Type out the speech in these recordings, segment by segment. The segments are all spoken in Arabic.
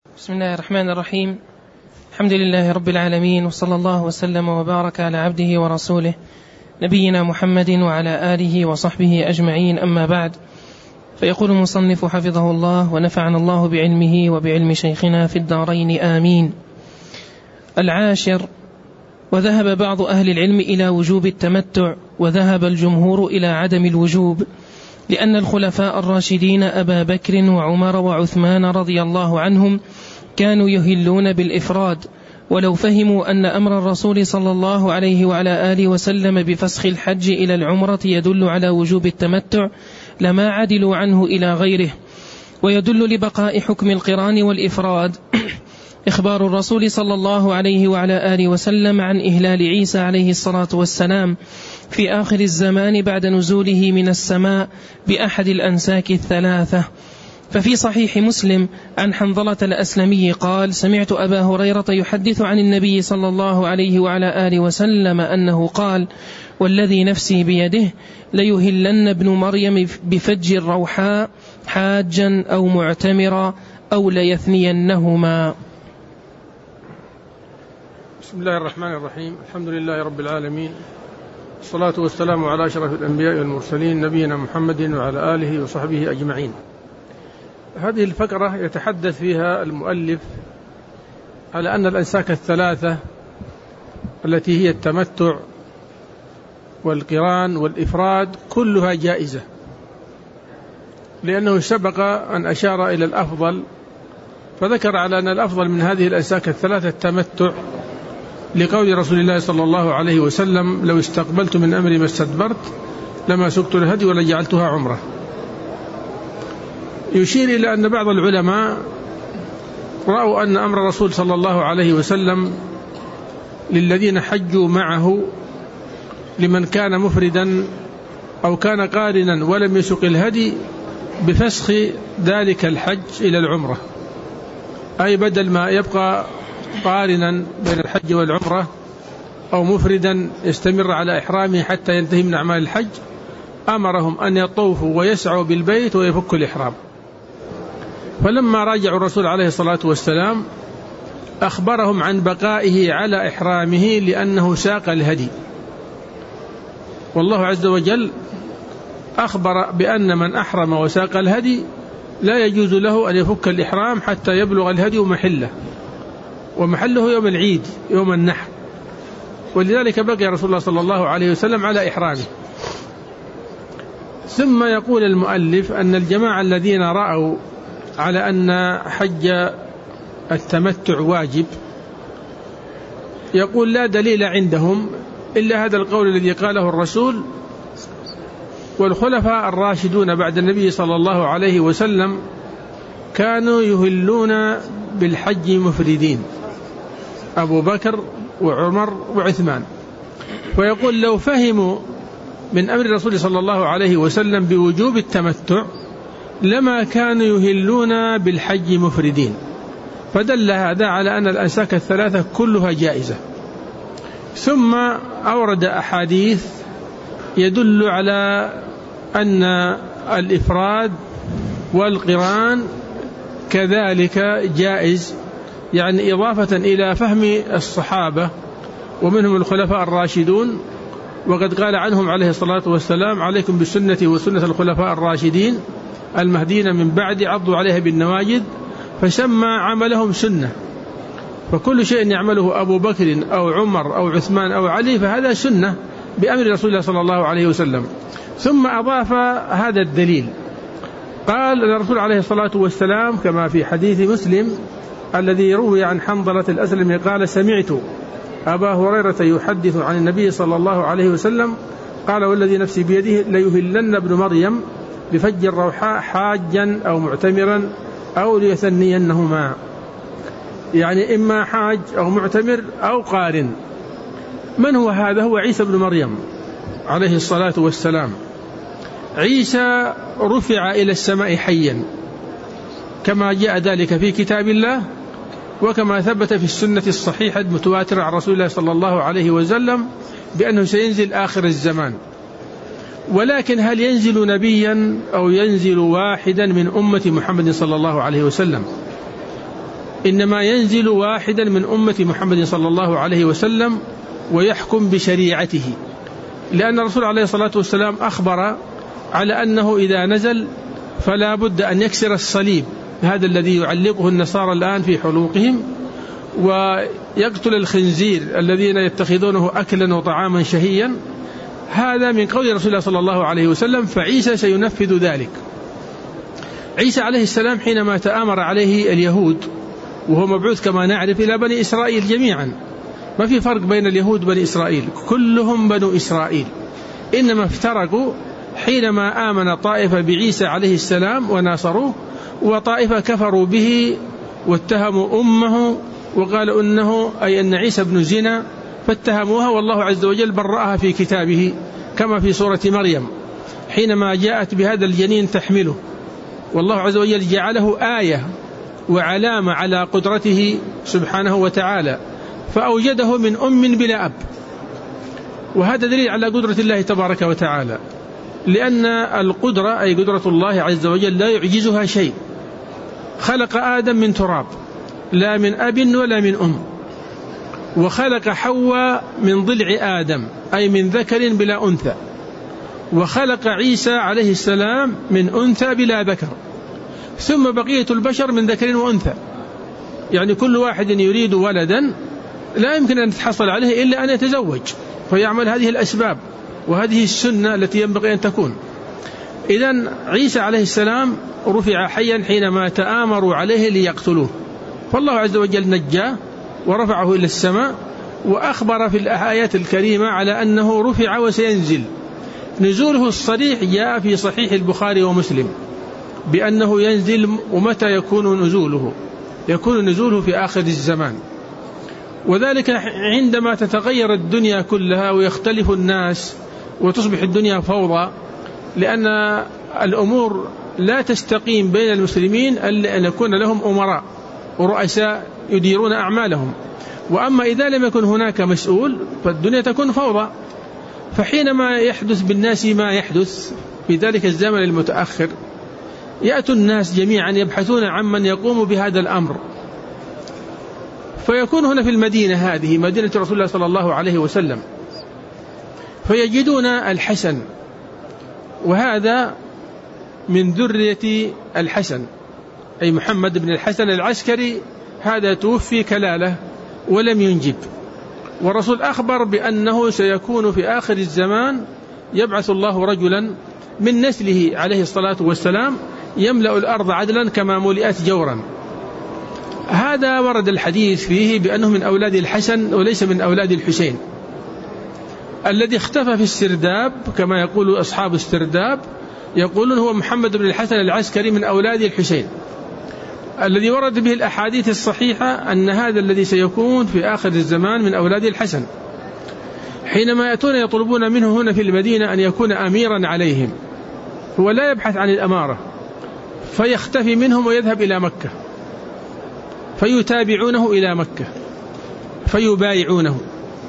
بسم الله الرحمن الرحيم. الحمد لله رب العالمين، وصلى الله وسلم وبارك على عبده ورسوله نبينا محمد وعلى آله وصحبه أجمعين، أما بعد. فيقول المصنف حفظه الله ونفعنا الله بعلمه وبعلم شيخنا في الدارين آمين. 10. وذهب بعض أهل العلم إلى وجوب التمتع، وذهب الجمهور إلى عدم الوجوب، لأن الخلفاء الراشدين أبا بكر وعمر وعثمان رضي الله عنهم كانوا يهلون بالإفراد، ولو فهموا أن أمر الرسول صلى الله عليه وعلى آله وسلم بفسخ الحج إلى العمرة يدل على وجوب التمتع لما عدلوا عنه إلى غيره. ويدل لبقاء حكم القران والإفراد إخبار الرسول صلى الله عليه وعلى آله وسلم عن إهلال عيسى عليه الصلاة والسلام في آخر الزمان بعد نزوله من السماء بأحد الأنساك الثلاثة. ففي صحيح مسلم عن حنظلة الأسلمي قال: سمعت أبا هريرة يحدث عن النبي صلى الله عليه وعلى آله وسلم أنه قال: والذي نفسي بيده ليهلن ابن مريم بفج الروحاء حاجا أو معتمرا أو ليثنينهما. بسم الله الرحمن الرحيم. الحمد لله رب العالمين، الصلاة والسلام على أشرف الأنبياء والمرسلين نبينا محمد وعلى آله وصحبه أجمعين. هذه الفقرة يتحدث فيها المؤلف على أن الأنساك الثلاثة التي هي التمتع والقران والإفراد كلها جائزة، لأنه سبق أن أشار إلى الأفضل، فذكر على أن الأفضل من هذه الأنساك الثلاثة التمتع، لقول رسول الله صلى الله عليه وسلم: لو استقبلت من أمري ما استدبرت لما سقت الهدي ولجعلتها عمرة. يشير إلى أن بعض العلماء رأوا أن أمر الرسول صلى الله عليه وسلم للذين حجوا معه لمن كان مفردا أو كان قارنا ولم يسق الهدي بفسخ ذلك الحج إلى العمرة، أي بدل ما يبقى قارنا بين الحج والعمرة أو مفردا يستمر على إحرامه حتى ينتهي من أعمال الحج، أمرهم أن يطوفوا ويسعوا بالبيت ويفكوا الإحرام. فلما راجعوا الرسول عليه الصلاة والسلام أخبرهم عن بقائه على إحرامه لأنه ساق الهدي، والله عز وجل أخبر بأن من أحرم وساق الهدي لا يجوز له أن يفك الإحرام حتى يبلغ الهدي محله، ومحله يوم العيد يوم النحر، ولذلك بقي رسول الله صلى الله عليه وسلم على إحرامه. ثم يقول المؤلف أن الجماعة الذين رأوا على أن حج التمتع واجب، يقول لا دليل عندهم إلا هذا القول الذي قاله الرسول والخلفاء الراشدون بعد النبي صلى الله عليه وسلم كانوا يهلون بالحج مفردين، أبو بكر وعمر وعثمان. ويقول لو فهموا من أمر الرسول صلى الله عليه وسلم بوجوب التمتع لما كانوا يهلون بالحج مفردين، فدل هذا على أن الأنساك الثلاثة كلها جائزة. ثم أورد أحاديث يدل على أن الإفراد والقران كذلك جائز، يعني إضافة إلى فهم الصحابة ومنهم الخلفاء الراشدون، وقد قال عنهم عليه الصلاة والسلام: عليكم بسنتي وسنة الخلفاء الراشدين المهديين من بعد عضوا عليها بالنواجذ، فسمى عملهم سنة. فكل شيء يعمله أبو بكر أو عمر أو عثمان أو علي فهذا سنة بأمر رسول الله صلى الله عليه وسلم. ثم أضاف هذا الدليل، قال الرسول عليه الصلاة والسلام كما في حديث مسلم الذي روي عن حنظلة الأسلمي قال: سمعت أبا هريرة يحدث عن النبي صلى الله عليه وسلم قال: والذي نفسي بيده ليهلن ابن مريم بفج الروحاء حاجا أو معتمرا أو ليثنينهما، يعني إما حاج أو معتمر أو قارن. من هو هذا؟ هو عيسى بن مريم عليه الصلاة والسلام. عيسى رفع إلى السماء حيا كما جاء ذلك في كتاب الله، وكما ثبت في السنة الصحيحة المتواترة عن رسول الله صلى الله عليه وسلم بأنه سينزل آخر الزمان. ولكن هل ينزل نبيا أو ينزل واحدا من أمة محمد صلى الله عليه وسلم؟ إنما ينزل واحدا من أمة محمد صلى الله عليه وسلم ويحكم بشريعته، لأن الرسول عليه الصلاة والسلام أخبر على أنه إذا نزل فلا بد أن يكسر الصليب، هذا الذي يعلقه النصارى الآن في حلوقهم، ويقتل الخنزير الذين يتخذونه أكلا وطعاما شهيا. هذا من قول رسول الله صلى الله عليه وسلم، فعيسى سينفذ ذلك. عيسى عليه السلام حينما تآمر عليه اليهود، وهو مبعوث كما نعرف إلى بني إسرائيل جميعا، ما في فرق بين اليهود وبني إسرائيل، كلهم بنو إسرائيل، إنما افترقوا حينما آمن طائفة بعيسى عليه السلام وناصروه، وطائفة كفروا به واتهموا أمه وقالوا إنه أي أن عيسى ابن زنا، فاتهموها، والله عز وجل برأها في كتابه كما في سورة مريم حينما جاءت بهذا الجنين تحمله، والله عز وجل جعله آية وعلامة على قدرته سبحانه وتعالى، فأوجده من أم بلا أب، وهذا دليل على قدرة الله تبارك وتعالى، لأن القدرة أي قدرة الله عز وجل لا يعجزها شيء. خلق آدم من تراب لا من أب ولا من أم، وخلق حواء من ضلع آدم أي من ذكر بلا أنثى، وخلق عيسى عليه السلام من أنثى بلا ذكر، ثم بقية البشر من ذكر وأنثى، يعني كل واحد يريد ولدا لا يمكن أن تحصل عليه إلا أن يتزوج فيعمل هذه الأسباب، وهذه السنة التي ينبغي أن تكون. إذن عيسى عليه السلام رفع حيا حينما تآمروا عليه ليقتلوه، فالله عز وجل نجاه ورفعه إلى السماء، وأخبر في الآيات الكريمة على أنه رفع وسينزل. نزوله الصريح جاء في صحيح البخاري ومسلم بأنه ينزل، ومتى يكون نزوله؟ يكون نزوله في آخر الزمان، وذلك عندما تتغير الدنيا كلها ويختلف الناس وتصبح الدنيا فوضى، لأن الأمور لا تستقيم بين المسلمين إلا أن يكون لهم أمراء ورؤساء يديرون أعمالهم، وأما إذا لم يكن هناك مسؤول فالدنيا تكون فوضى. فحينما يحدث بالناس ما يحدث في ذلك الزمن المتأخر، يأتي الناس جميعا يبحثون عن من يقوم بهذا الأمر، فيكون هنا في المدينة هذه مدينة رسول الله صلى الله عليه وسلم، فيجدون الحسن، وهذا من ذرية الحسن أي محمد بن الحسن العسكري، هذا توفي كلالة ولم ينجب، والرسول أخبر بأنه سيكون في آخر الزمان يبعث الله رجلا من نسله عليه الصلاة والسلام يملأ الأرض عدلا كما ملئت جورا. هذا ورد الحديث فيه بأنه من أولاد الحسن وليس من أولاد الحسين. الذي اختفى في السرداب كما يقول أصحاب السرداب يقولون هو محمد بن الحسن العسكري من أولاد الحسين. الذي ورد به الأحاديث الصحيحة أن هذا الذي سيكون في آخر الزمان من أولاد الحسن. حينما يأتون يطلبون منه هنا في المدينة أن يكون أميرا عليهم، هو لا يبحث عن الأمارة، فيختفي منهم ويذهب إلى مكة، فيتابعونه إلى مكة فيبايعونه.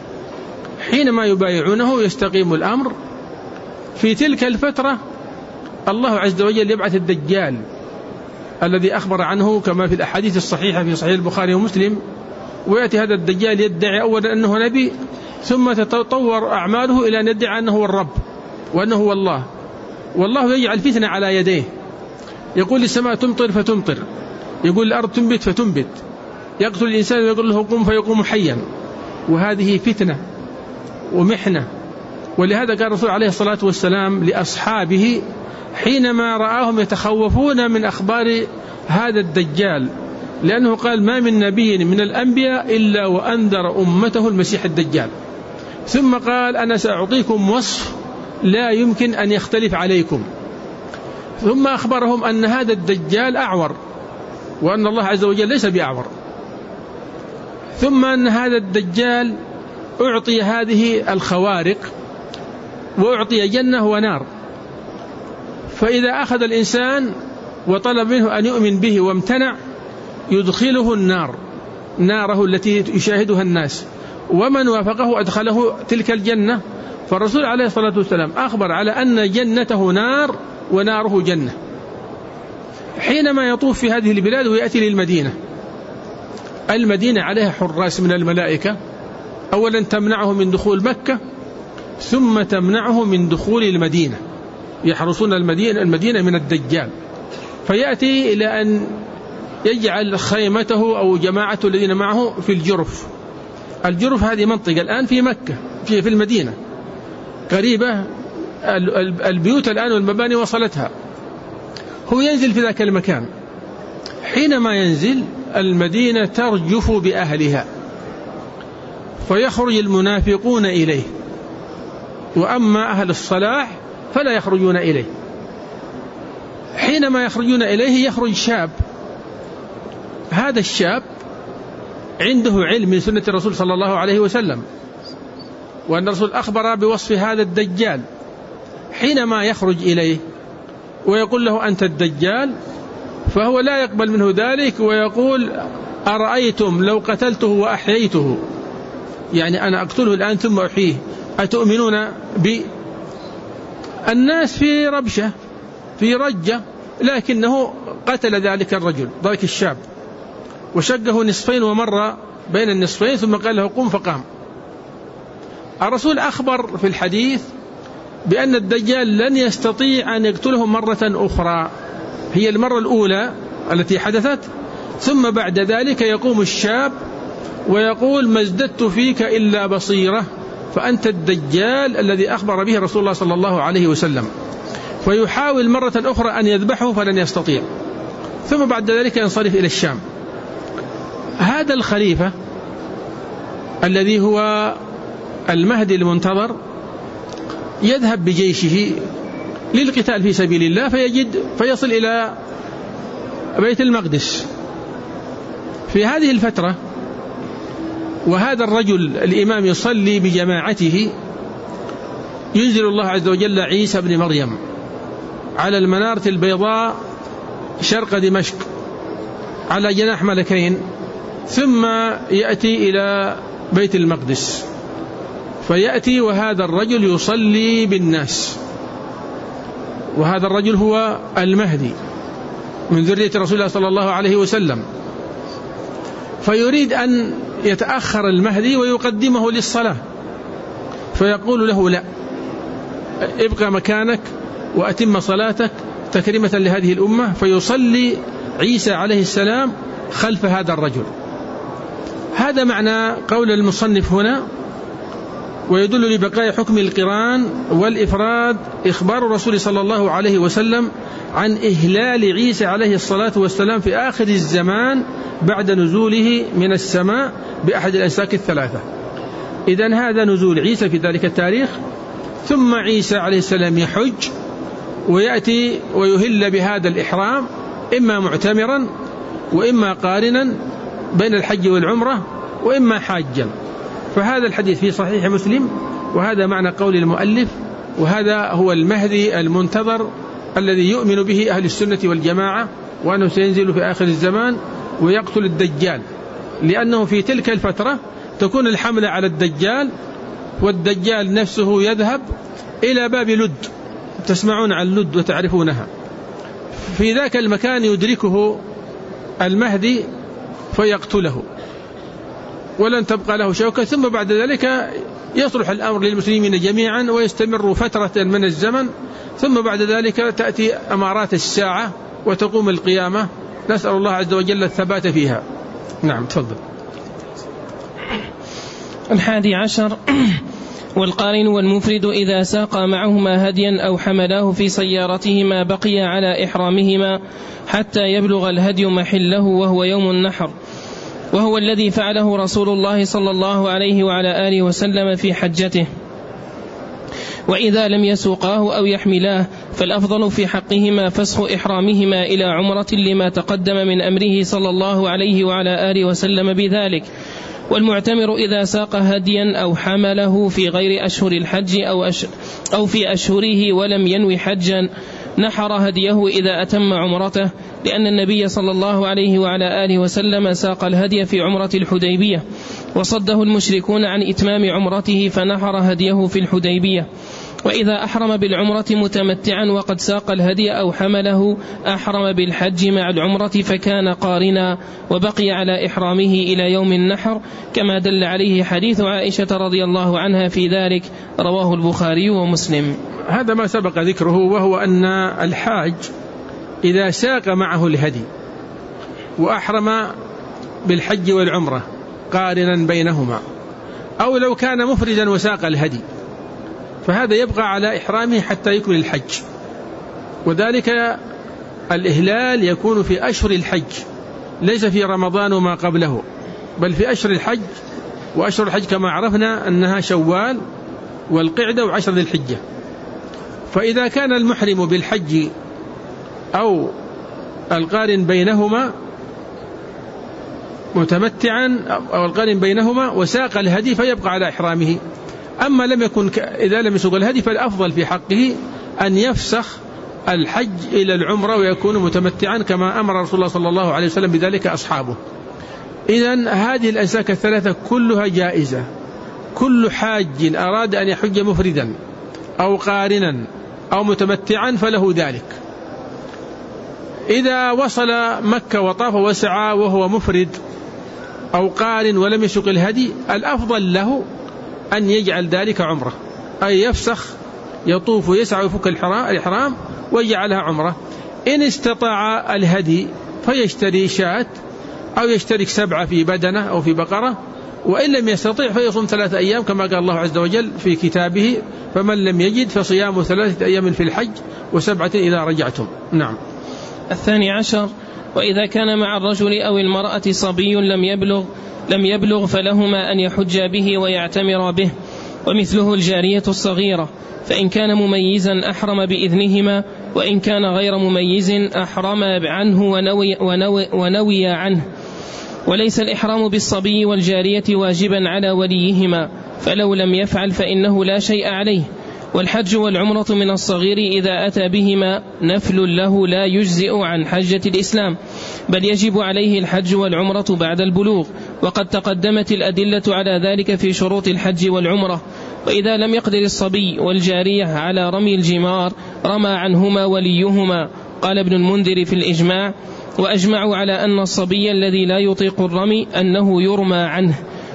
حينما يبايعونه يستقيم الأمر. في تلك الفترة الله عز وجل يبعث الدجال الذي أخبر عنه كما في الأحاديث الصحيحة في صحيح البخاري ومسلم، ويأتي هذا الدجال يدعي أولا أنه نبي، ثم تتطور أعماله إلى أن يدعي أنه هو الرب وأنه هو الله، والله يجعل فتنة على يديه، يقول للسماء تمطر فتمطر، يقول الأرض تنبت فتنبت، يقتل الإنسان ويقول له قم فيقوم حيا، وهذه فتنة ومحنة. ولهذا قال الرسول عليه الصلاة والسلام لأصحابه حينما رآهم يتخوفون من أخبار هذا الدجال، لأنه قال ما من نبي من الأنبياء إلا وأنذر أمته المسيح الدجال، ثم قال أنا سأعطيكم وصف لا يمكن أن يختلف عليكم، ثم أخبرهم أن هذا الدجال أعور وأن الله عز وجل ليس بأعور، ثم أن هذا الدجال أعطي هذه الخوارق وأعطي جنة ونار، فإذا أخذ الإنسان وطلب منه أن يؤمن به وامتنع يدخله النار، ناره التي يشاهدها الناس، ومن وافقه أدخله تلك الجنة. فالرسول عليه الصلاة والسلام أخبر على أن جنته نار وناره جنة. حينما يطوف في هذه البلاد ويأتي للمدينة المدينة عليها حراس من الملائكة، أولا تمنعه من دخول مكة، ثم تمنعه من دخول المدينة، يحرسون المدينة من الدجال. فيأتي إلى أن يجعل خيمته أو جماعته الذين معه في الجرف. الجرف هذه منطقة الآن في مكة، في المدينة قريبة، البيوت الآن والمباني وصلتها. هو ينزل في ذاك المكان، حينما ينزل المدينة ترجف بأهلها، فيخرج المنافقون إليه، وأما أهل الصلاح فلا يخرجون إليه. حينما يخرجون إليه يخرج شاب، هذا الشاب عنده علم من سنة الرسول صلى الله عليه وسلم، وأن الرسول أخبر بوصف هذا الدجال. حينما يخرج إليه ويقول له أنت الدجال، فهو لا يقبل منه ذلك، ويقول أرأيتم لو قتلته وأحييته، يعني أنا أقتله الآن ثم أحييه، أتؤمنون بي؟ الناس في ربشة، في رجة، لكنه قتل ذلك الرجل، ذلك الشاب، وشقه نصفين ومر بين النصفين، ثم قال له قم فقام. الرسول أخبر في الحديث بأن الدجال لن يستطيع أن يقتله مرة أخرى، هي المرة الأولى التي حدثت، ثم بعد ذلك يقوم الشاب ويقول ما ازددت فيك إلا بصيرة، فأنت الدجال الذي أخبر به رسول الله صلى الله عليه وسلم. فيحاول مرة أخرى أن يذبحه فلن يستطيع، ثم بعد ذلك ينصرف إلى الشام. هذا الخليفة الذي هو المهدي المنتظر يذهب بجيشه للقتال في سبيل الله، فيصل إلى بيت المقدس. في هذه الفترة وهذا الرجل الإمام يصلي بجماعته، ينزل الله عز وجل عيسى بن مريم على المنارة البيضاء شرق دمشق على جناح ملكين، ثم يأتي إلى بيت المقدس، فيأتي وهذا الرجل يصلي بالناس، وهذا الرجل هو المهدي من ذرية رسول الله صلى الله عليه وسلم. فيريد أن يتأخر المهدي ويقدمه للصلاة، فيقول له لا، ابقى مكانك وأتم صلاتك تكريمة لهذه الأمة. فيصلي عيسى عليه السلام خلف هذا الرجل. هذا معنى قول المصنف هنا. ويدل لبقاء حكم القران والإفراد إخبار الرسول صلى الله عليه وسلم عن إهلال عيسى عليه الصلاة والسلام في آخر الزمان بعد نزوله من السماء بأحد الأنساك الثلاثة. إذن هذا نزول عيسى في ذلك التاريخ، ثم عيسى عليه السلام يحج ويأتي ويهل بهذا الإحرام، إما معتمرا وإما قارنا بين الحج والعمرة وإما حاجا. فهذا الحديث في صحيح مسلم، وهذا معنى قول المؤلف، وهذا هو المهدي المنتظر الذي يؤمن به أهل السنة والجماعة، وأنه سينزل في آخر الزمان ويقتل الدجال، لأنه في تلك الفترة تكون الحملة على الدجال، والدجال نفسه يذهب إلى باب لد، تسمعون عن لد وتعرفونها. في ذاك المكان يدركه المهدي فيقتله ولن تبقى له شوكة، ثم بعد ذلك يصلح الأمر للمسلمين جميعا ويستمر فترة من الزمن، ثم بعد ذلك تأتي أمارات الساعة وتقوم القيامة، نسأل الله عز وجل الثبات فيها. نعم تفضل. 11. والقارن والمفرد إذا ساقا معهما هديا أو حملاه في سيارتهما بقي على إحرامهما حتى يبلغ الهدي محله وهو يوم النحر، وهو الذي فعله رسول الله صلى الله عليه وعلى آله وسلم في حجته. وإذا لم يسوقاه أو يحملاه فالأفضل في حقهما فسخ إحرامهما إلى عمرة لما تقدم من أمره صلى الله عليه وعلى آله وسلم بذلك. والمعتمر إذا ساق هديا أو حمله في غير أشهر الحج أو في أشهره ولم ينوي حجا نحر هديه إذا أتم عمرته، لأن النبي صلى الله عليه وعلى آله وسلم ساق الهدي في عمرة الحديبية، وصده المشركون عن إتمام عمرته فنحر هديه في الحديبية. وإذا أحرم بالعمرة متمتعا وقد ساق الهدي أو حمله أحرم بالحج مع العمرة فكان قارنا وبقي على إحرامه إلى يوم النحر، كما دل عليه حديث عائشة رضي الله عنها في ذلك، رواه البخاري ومسلم. هذا ما سبق ذكره، وهو أن الحاج إذا ساق معه الهدي وأحرم بالحج والعمرة قارنا بينهما، أو لو كان مفردا وساق الهدي، فهذا يبقى على إحرامه حتى يكمل الحج. وذلك الإهلال يكون في أشهر الحج، ليس في رمضان وما قبله، بل في أشهر الحج. وأشهر الحج كما عرفنا أنها شوال والقعدة وعشر ذي الحجة. فإذا كان المحرم بالحج أو القارن بينهما متمتعا أو القارن بينهما وساق الهدي فيبقى على إحرامه. أما لم يكن إذا لم يسوق الهدي فالأفضل في حقه أن يفسخ الحج إلى العمرة ويكون متمتعا، كما أمر رسول الله صلى الله عليه وسلم بذلك أصحابه. إذن هذه الأنساك الثلاثة كلها جائزة. كل حاج أراد أن يحج مفردا أو قارنا أو متمتعا فله ذلك. إذا وصل مكة وطاف وسعى وهو مفرد أو قارن ولم يسوق الهدي، الأفضل له أن يجعل ذلك عمرة، أي يفسخ يطوف ويسعى ويفك الإحرام ويجعلها عمرة. إن استطاع الهدي فيشتري شاة أو يشترك 7 في بدنة أو في بقرة، وإن لم يستطيع فيصوم 3 أيام كما قال الله عز وجل في كتابه: فمن لم يجد فصيام 3 أيام في الحج و7 إذا رجعتم. نعم. 12. وإذا كان مع الرجل أو المرأة صبي لم يبلغ فلهما أن يحج به ويعتمر به، ومثله الجارية الصغيرة، فإن كان مميزا أحرم بإذنهما، وإن كان غير مميز أحرم عنه ونوي عنه. وليس الإحرام بالصبي والجارية واجبا على وليهما، فلو لم يفعل فإنه لا شيء عليه. والحج والعمرة من الصغير إذا أتى بهما نفل له لا يجزئ عن حجة الإسلام، بل يجب عليه الحج والعمرة بعد البلوغ، وقد تقدمت الأدلة على ذلك في شروط الحج والعمرة. وإذا لم يقدر الصبي والجارية على رمي الجمار رمى عنهما وليهما، قال ابن المنذر في الإجماع: وأجمعوا على أن الصبي الذي لا يطيق الرمي أنه يرمى عنه.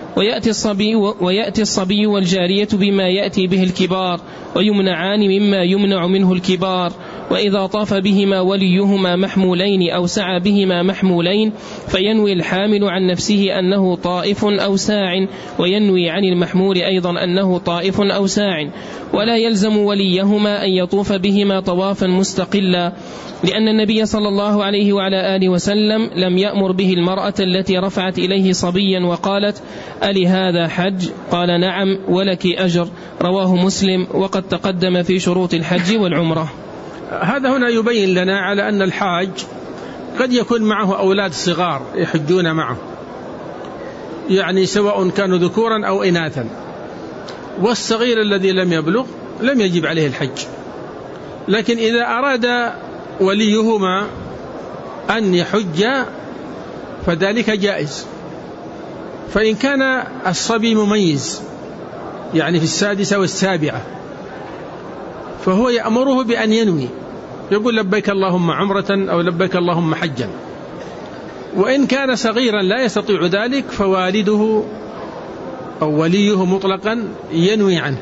ويأتي الصبي والجارية بما يأتي به الكبار، ويمنعان مما يمنع منه الكبار. وإذا طاف بهما وليهما محمولين أو سعى بهما محمولين فينوي الحامل عن نفسه أنه طائف أو ساع، وينوي عن المحمول أيضا أنه طائف أو ساع. ولا يلزم وليهما أن يطوف بهما طوافا مستقلا، لأن النبي صلى الله عليه وعلى آله وسلم لم يأمر به المرأة التي رفعت إليه صبيا وقالت: ألي هذا حج؟ قال: نعم ولك أجر، رواه مسلم، وقد تقدم في شروط الحج والعمرة. هذا هنا يبين لنا على أن الحاج قد يكون معه أولاد صغار يحجون معه، يعني سواء كانوا ذكورا أو إناثا، والصغير الذي لم يبلغ لم يجب عليه الحج. لكن إذا أراد وليهما أن يحج فذلك جائز. فإن كان الصبي مميز، يعني في 6 و7، فهو يأمره بأن ينوي، يقول: لبيك اللهم عمرة أو لبيك اللهم حجا. وإن كان صغيرا لا يستطيع ذلك فوالده أو وليه مطلقا ينوي عنه.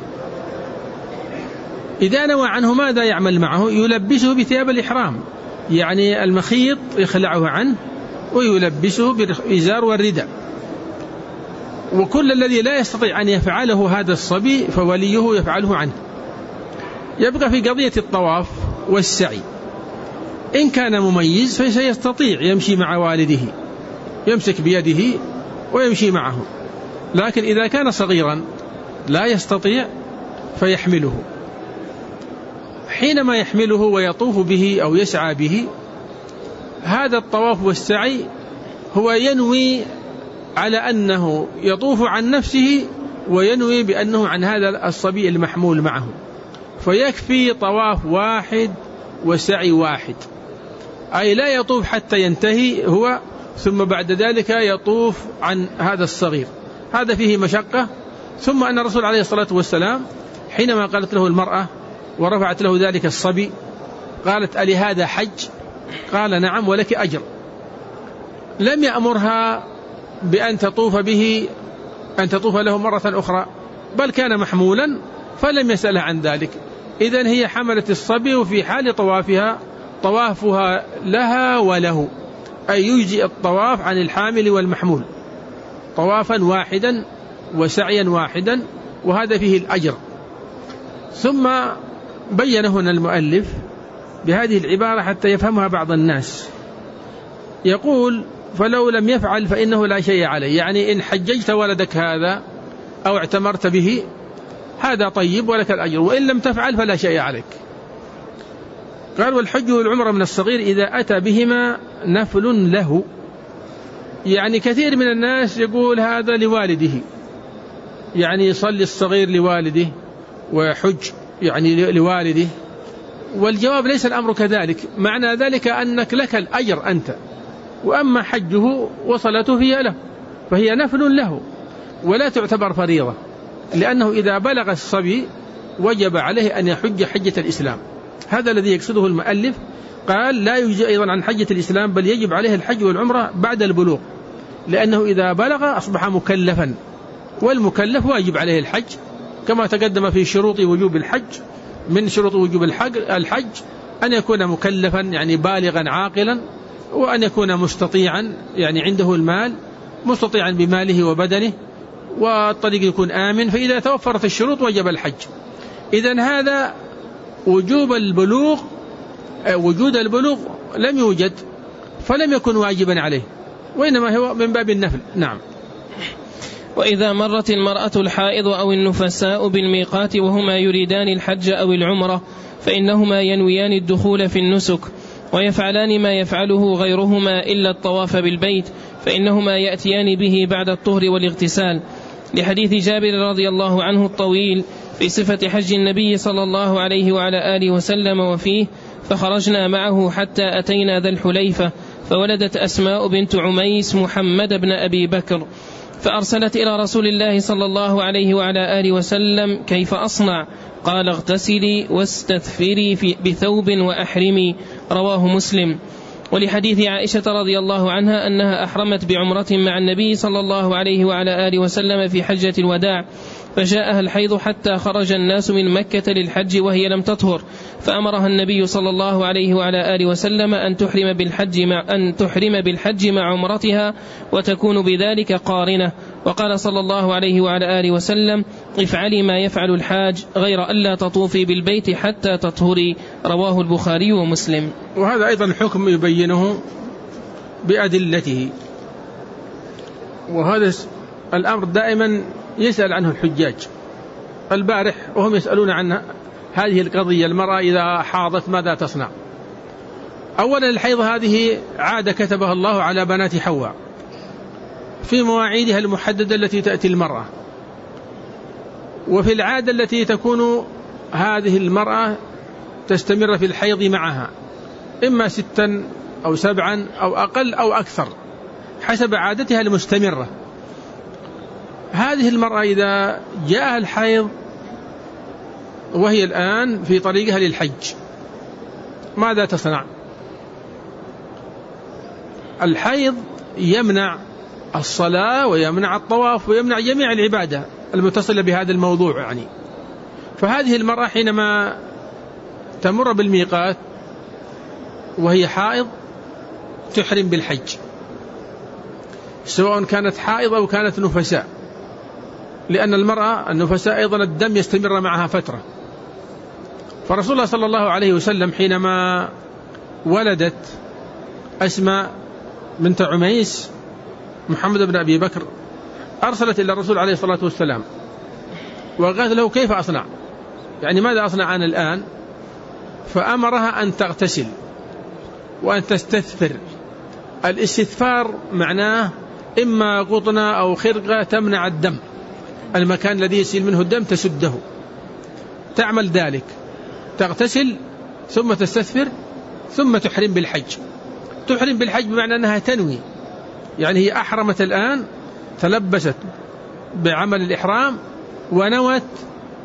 إذا نوى عنه ماذا يعمل معه؟ يلبسه بثياب الإحرام، يعني المخيط يخلعه عنه ويلبسه بالإزار والرداء. وكل الذي لا يستطيع أن يفعله هذا الصبي فوليه يفعله عنه. يبقى في قضية الطواف والسعي، إن كان مميز فسيستطيع يمشي مع والده، يمسك بيده ويمشي معه. لكن إذا كان صغيرا لا يستطيع فيحمله. حينما يحمله ويطوف به أو يسعى به، هذا الطواف والسعي هو ينوي على أنه يطوف عن نفسه، وينوي بأنه عن هذا الصبي المحمول معه، فيكفي طواف واحد وسعي واحد، أي لا يطوف حتى ينتهي هو ثم بعد ذلك يطوف عن هذا الصغير. هذا فيه مشقة. ثم أن الرسول عليه الصلاة والسلام حينما قالت له المرأة ورفعت له ذلك الصبي قالت ألي هذا حج؟ قال نعم ولك أجر. لم يأمرها بأن تطوف به، أن تطوف له مرة أخرى، بل كان محمولا فلم يسألها عن ذلك. إذن هي حملت الصبي وفي حال طوافها لها وله، أي يجزئ الطواف عن الحامل والمحمول طوافا واحدا وسعيا واحدا، وهذا فيه الأجر. ثم بين هنا المؤلف بهذه العبارة حتى يفهمها بعض الناس، يقول فلو لم يفعل فإنه لا شيء عليه، يعني إن حججت ولدك هذا أو اعتمرت به هذا طيب ولك الأجر، وإن لم تفعل فلا شيء عليك. قال والحج والعمرة من الصغير إذا أتى بهما نفل له. يعني كثير من الناس يقول هذا لوالده، يعني يصلي الصغير لوالده ويحج يعني لوالده، والجواب ليس الأمر كذلك. معنى ذلك أنك لك الأجر أنت، وأما حجه وصلته فيها له فهي نفل له ولا تعتبر فريضة، لأنه إذا بلغ الصبي وجب عليه أن يحج حجة الإسلام. هذا الذي يقصده المؤلف. قال لا يجزي أيضا عن حجة الإسلام، بل يجب عليه الحج والعمرة بعد البلوغ، لأنه إذا بلغ أصبح مكلفا، والمكلف واجب عليه الحج كما تقدم في شروط وجوب الحج. من شروط وجوب الحج أن يكون مكلفا يعني بالغا عاقلا، وأن يكون مستطيعا يعني عنده المال، مستطيعا بماله وبدنه، والطريق يكون آمن. فإذا توفرت الشروط وجب الحج. إذن هذا وجود البلوغ لم يوجد فلم يكن واجبا عليه، وإنما هو من باب النفل. نعم. وإذا مرت المرأة الحائض أو النفساء بالميقات وهما يريدان الحج أو العمرة فإنهما ينويان الدخول في النسك، ويفعلان ما يفعله غيرهما إلا الطواف بالبيت، فإنهما يأتيان به بعد الطهر والاغتسال، لحديث جابر رضي الله عنه الطويل في صفة حج النبي صلى الله عليه وعلى آله وسلم، وفيه فخرجنا معه حتى أتينا ذا الحليفة فولدت أسماء بنت عميس محمد بن أبي بكر، فأرسلت إلى رسول الله صلى الله عليه وعلى آله وسلم كيف أصنع؟ قال اغتسلي واستثفري بثوب وأحرمي، رواه مسلم. ولحديث عائشة رضي الله عنها أنها أحرمت بعمرة مع النبي صلى الله عليه وعلى آله وسلم في حجة الوداع، فجاءها الحيض حتى خرج الناس من مكة للحج وهي لم تطهر، فأمرها النبي صلى الله عليه وعلى آله وسلم أن تحرم بالحج مع عمرتها وتكون بذلك قارنة. وقال صلى الله عليه وعلى آله وسلم افعلي ما يفعل الحاج غير ألا تطوفي بالبيت حتى تطهري، رواه البخاري ومسلم. وهذا أيضا حكم يبينه بأدلته، وهذا الأمر دائما يسأل عنه الحجاج. البارح وهم يسألون عن هذه القضية، المرأة إذا حاضت ماذا تصنع؟ أولا الحيض هذه عادة كتبها الله على بنات حواء في مواعيدها المحددة التي تأتي المرأة، وفي العادة التي تكون هذه المرأة تستمر في الحيض معها إما 6 أو 7 أو أقل أو أكثر حسب عادتها المستمرة. هذه المرأة إذا جاءها الحيض وهي الآن في طريقها للحج ماذا تصنع؟ الحيض يمنع الصلاة ويمنع الطواف ويمنع جميع العبادة المتصلة بهذا الموضوع يعني. فهذه المرأة حينما تمر بالميقات وهي حائض تحرم بالحج، سواء كانت حائض أو كانت نفساء، لأن المرأة النفساء أيضا الدم يستمر معها فترة. فرسول الله صلى الله عليه وسلم حينما ولدت أسماء بنت عميس محمد بن أبي بكر أرسلت إلى الرسول عليه الصلاة والسلام وقالت له كيف أصنع؟ يعني ماذا أصنع أنا الآن؟ فأمرها أن تغتسل وأن تستثفر. الاستثفار معناه إما قطنة أو خرقة تمنع الدم، المكان الذي يسيل منه الدم تسده، تعمل ذلك، تغتسل ثم تستثفر ثم تحرم بالحج. تحرم بالحج بمعنى أنها تنوي، يعني هي أحرمت الآن، تلبست بعمل الإحرام ونوت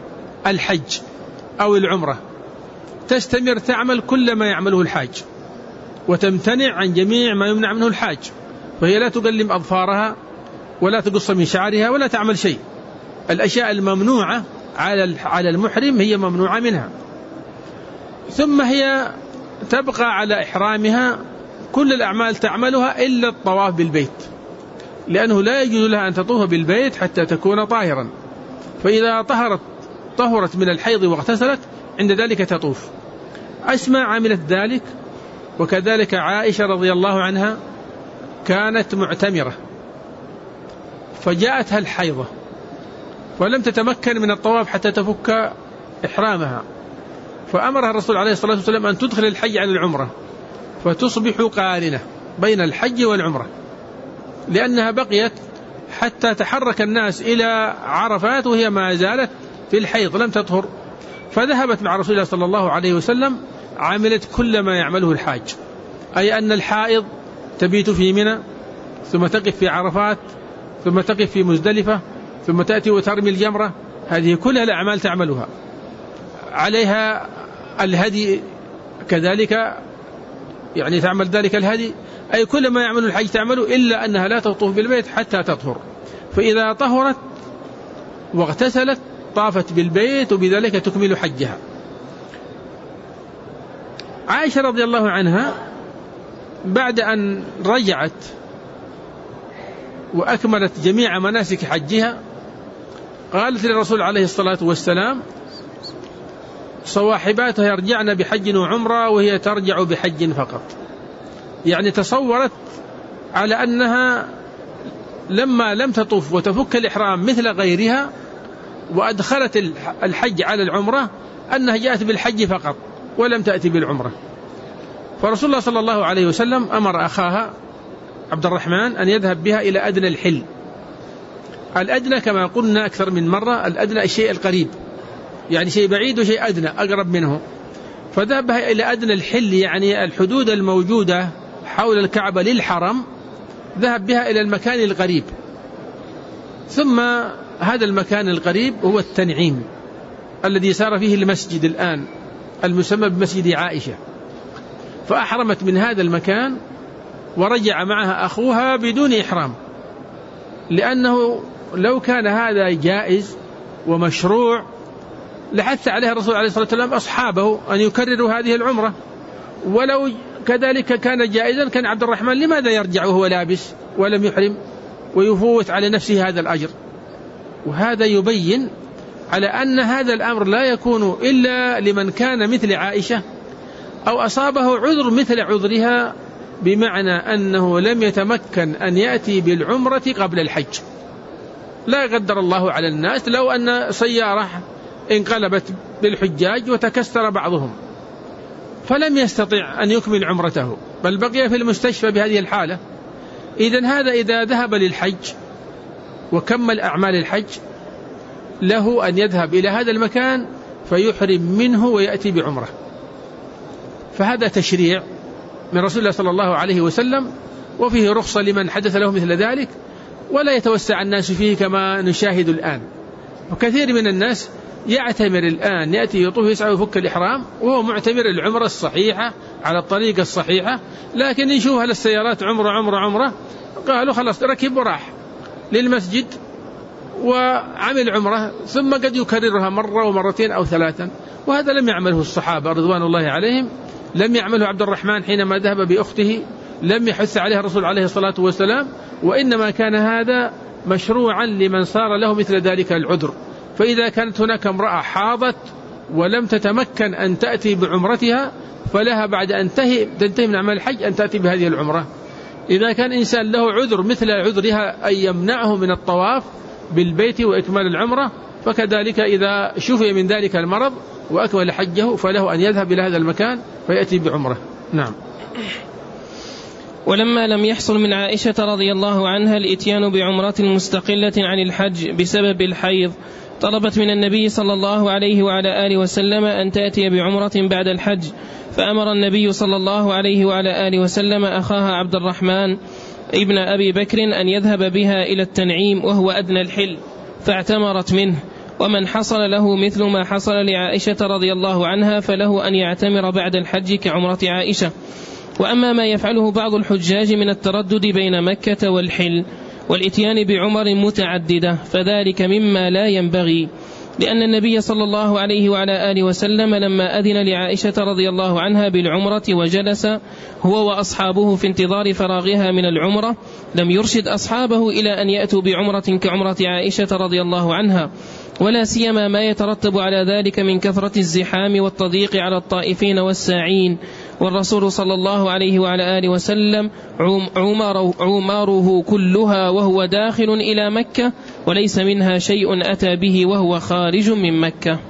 الحج أو العمرة تستمر تعمل كل ما يعمله الحاج، وتمتنع عن جميع ما يمنع منه الحاج، فهي لا تقلم أظفارها ولا تقص من شعرها ولا تعمل شيء. الأشياء الممنوعة على المحرم هي ممنوعة منها. ثم هي تبقى على إحرامها، كل الأعمال تعملها إلا الطواف بالبيت، لأنه لا يجوز لها أن تطوف بالبيت حتى تكون طاهرا، فإذا طهرت من الحيض واغتسلت عند ذلك تطوف. أسماء عملت ذلك، وكذلك عائشة رضي الله عنها كانت معتمرة فجاءتها الحيضة ولم تتمكن من الطواف حتى تفك إحرامها، فأمرها الرسول عليه الصلاة والسلام أن تدخل الحج على العمرة فتصبح قارنة بين الحج والعمرة، لأنها بقيت حتى تحرك الناس إلى عرفات وهي ما زالت في الحيض لم تطهر، فذهبت مع رسول الله صلى الله عليه وسلم عملت كل ما يعمله الحاج، أي أن الحائض تبيت في منى ثم تقف في عرفات ثم تقف في مزدلفة ثم تأتي وترمي الجمرة، هذه كلها الأعمال تعملها. عليها الهدي كذلك، يعني تعمل ذلك الهدي، أي كل ما يعمل الحج تعمله إلا أنها لا تطوف بالبيت حتى تطهر، فإذا طهرت واغتسلت طافت بالبيت وبذلك تكمل حجها. عائشة رضي الله عنها بعد أن رجعت وأكملت جميع مناسك حجها قالت للرسول عليه الصلاة والسلام صواحباتها يرجعن بحج وعمرة وهي ترجع بحج فقط، يعني تصورت على أنها لما لم تطوف وتفك الإحرام مثل غيرها وأدخلت الحج على العمرة أنها جاءت بالحج فقط ولم تأتي بالعمرة. فرسول الله صلى الله عليه وسلم أمر أخاها عبد الرحمن أن يذهب بها إلى أدنى الحل. الأدنى كما قلنا أكثر من مرة، الأدنى الشيء القريب، يعني شيء بعيد وشيء أدنى أقرب منه، فذهب بها إلى أدنى الحل، يعني الحدود الموجودة حول الكعبة للحرم، ذهب بها إلى المكان القريب. ثم هذا المكان القريب هو التنعيم الذي سار فيه المسجد الآن المسمى بمسجد عائشة، فأحرمت من هذا المكان ورجع معها أخوها بدون إحرام، لأنه لو كان هذا جائز ومشروع لحث عليه الرسول عليه الصلاة والسلام أصحابه أن يكرروا هذه العمرة، ولو كذلك كان جائزا كان عبد الرحمن لماذا يرجع وهو لابس ولم يحرم ويفوت على نفسه هذا الأجر؟ وهذا يبين على أن هذا الأمر لا يكون إلا لمن كان مثل عائشة أو أصابه عذر مثل عذرها، بمعنى أنه لم يتمكن أن يأتي بالعمرة قبل الحج. لا قدر الله على الناس لو أن سيارة انقلبت بالحجاج وتكسر بعضهم فلم يستطع أن يكمل عمرته بل بقي في المستشفى بهذه الحالة، إذن هذا إذا ذهب للحج وكمل أعمال الحج له أن يذهب إلى هذا المكان فيحرم منه ويأتي بعمرة. فهذا تشريع من رسول الله صلى الله عليه وسلم، وفيه رخصة لمن حدث له مثل ذلك، ولا يتوسع الناس فيه كما نشاهد الآن. وكثير من الناس يعتمر الآن، يأتي يطوف يسعى ويفك الإحرام وهو معتمر العمرة الصحيحة على الطريقة الصحيحة، لكن يشوف هالسيارات عمرة قالوا خلاص ركب وراح للمسجد وعمل عمرة، ثم قد يكررها مرة ومرتين أو ثلاثا، وهذا لم يعمله الصحابة رضوان الله عليهم، لم يعمله عبد الرحمن حينما ذهب بأخته، لم يحث عليه الرسول عليه الصلاة والسلام، وإنما كان هذا مشروعا لمن صار له مثل ذلك العذر. فإذا كانت هناك امرأة حاضت ولم تتمكن أن تأتي بعمرتها فلها بعد أن تنتهي من عمل الحج أن تأتي بهذه العمرة. إذا كان إنسان له عذر مثل عذرها أن يمنعه من الطواف بالبيت وإكمال العمرة، فكذلك إذا شفي من ذلك المرض وأكمل حجه فله أن يذهب إلى هذا المكان فيأتي بعمرة. نعم. ولما لم يحصل من عائشة رضي الله عنها الإتيان بعمرة مستقلة عن الحج بسبب الحيض، طلبت من النبي صلى الله عليه وعلى آله وسلم أن تأتي بعمرة بعد الحج، فأمر النبي صلى الله عليه وعلى آله وسلم أخاها عبد الرحمن ابن أبي بكر أن يذهب بها إلى التنعيم وهو أدنى الحل، فاعتمرت منه، ومن حصل له مثل ما حصل لعائشة رضي الله عنها فله أن يعتمر بعد الحج كعمرة عائشة. وأما ما يفعله بعض الحجاج من التردد بين مكة والحل والإتيان بعمر متعددة فذلك مما لا ينبغي، لأن النبي صلى الله عليه وعلى آله وسلم لما أذن لعائشة رضي الله عنها بالعمرة وجلس هو وأصحابه في انتظار فراغها من العمرة لم يرشد أصحابه إلى أن يأتوا بعمرة كعمرة عائشة رضي الله عنها، ولا سيما ما يترتب على ذلك من كثرة الزحام والتضييق على الطائفين والساعين، والرسول صلى الله عليه وعلى آله وسلم عمره كلها وهو داخل إلى مكة وليس منها شيء أتى به وهو خارج من مكة.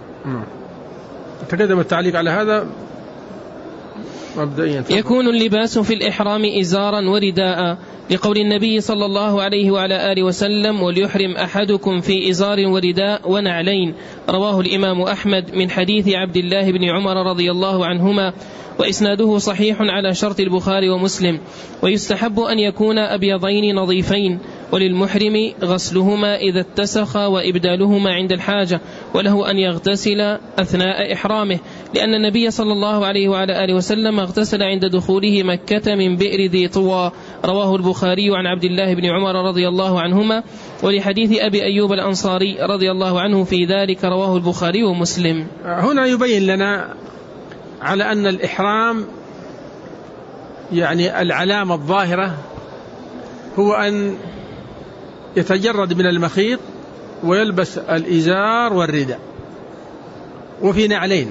تقدم التعليق على هذا مبدئيا. يكون اللباس في الإحرام إزارا ورداء لقول النبي صلى الله عليه وعلى آله وسلم وليحرم أحدكم في إزار ورداء ونعلين، رواه الإمام أحمد من حديث عبد الله بن عمر رضي الله عنهما، وإسناده صحيح على شرط البخاري ومسلم. ويستحب أن يكون أبيضين نظيفين، وللمحرم غسلهما إذا اتسخ وإبدالهما عند الحاجة، وله أن يغتسل أثناء إحرامه، لأن النبي صلى الله عليه وعلى آله وسلم اغتسل عند دخوله مكة من بئر ذي طوى، رواه البخاري عن عبد الله بن عمر رضي الله عنهما. ولحديث أبي أيوب الأنصاري رضي الله عنه في ذلك، رواه البخاري ومسلم. هنا يبين لنا على أن الإحرام يعني العلامة الظاهرة هو أن يتجرد من المخيط ويلبس الإزار والرداء وفي نعلين،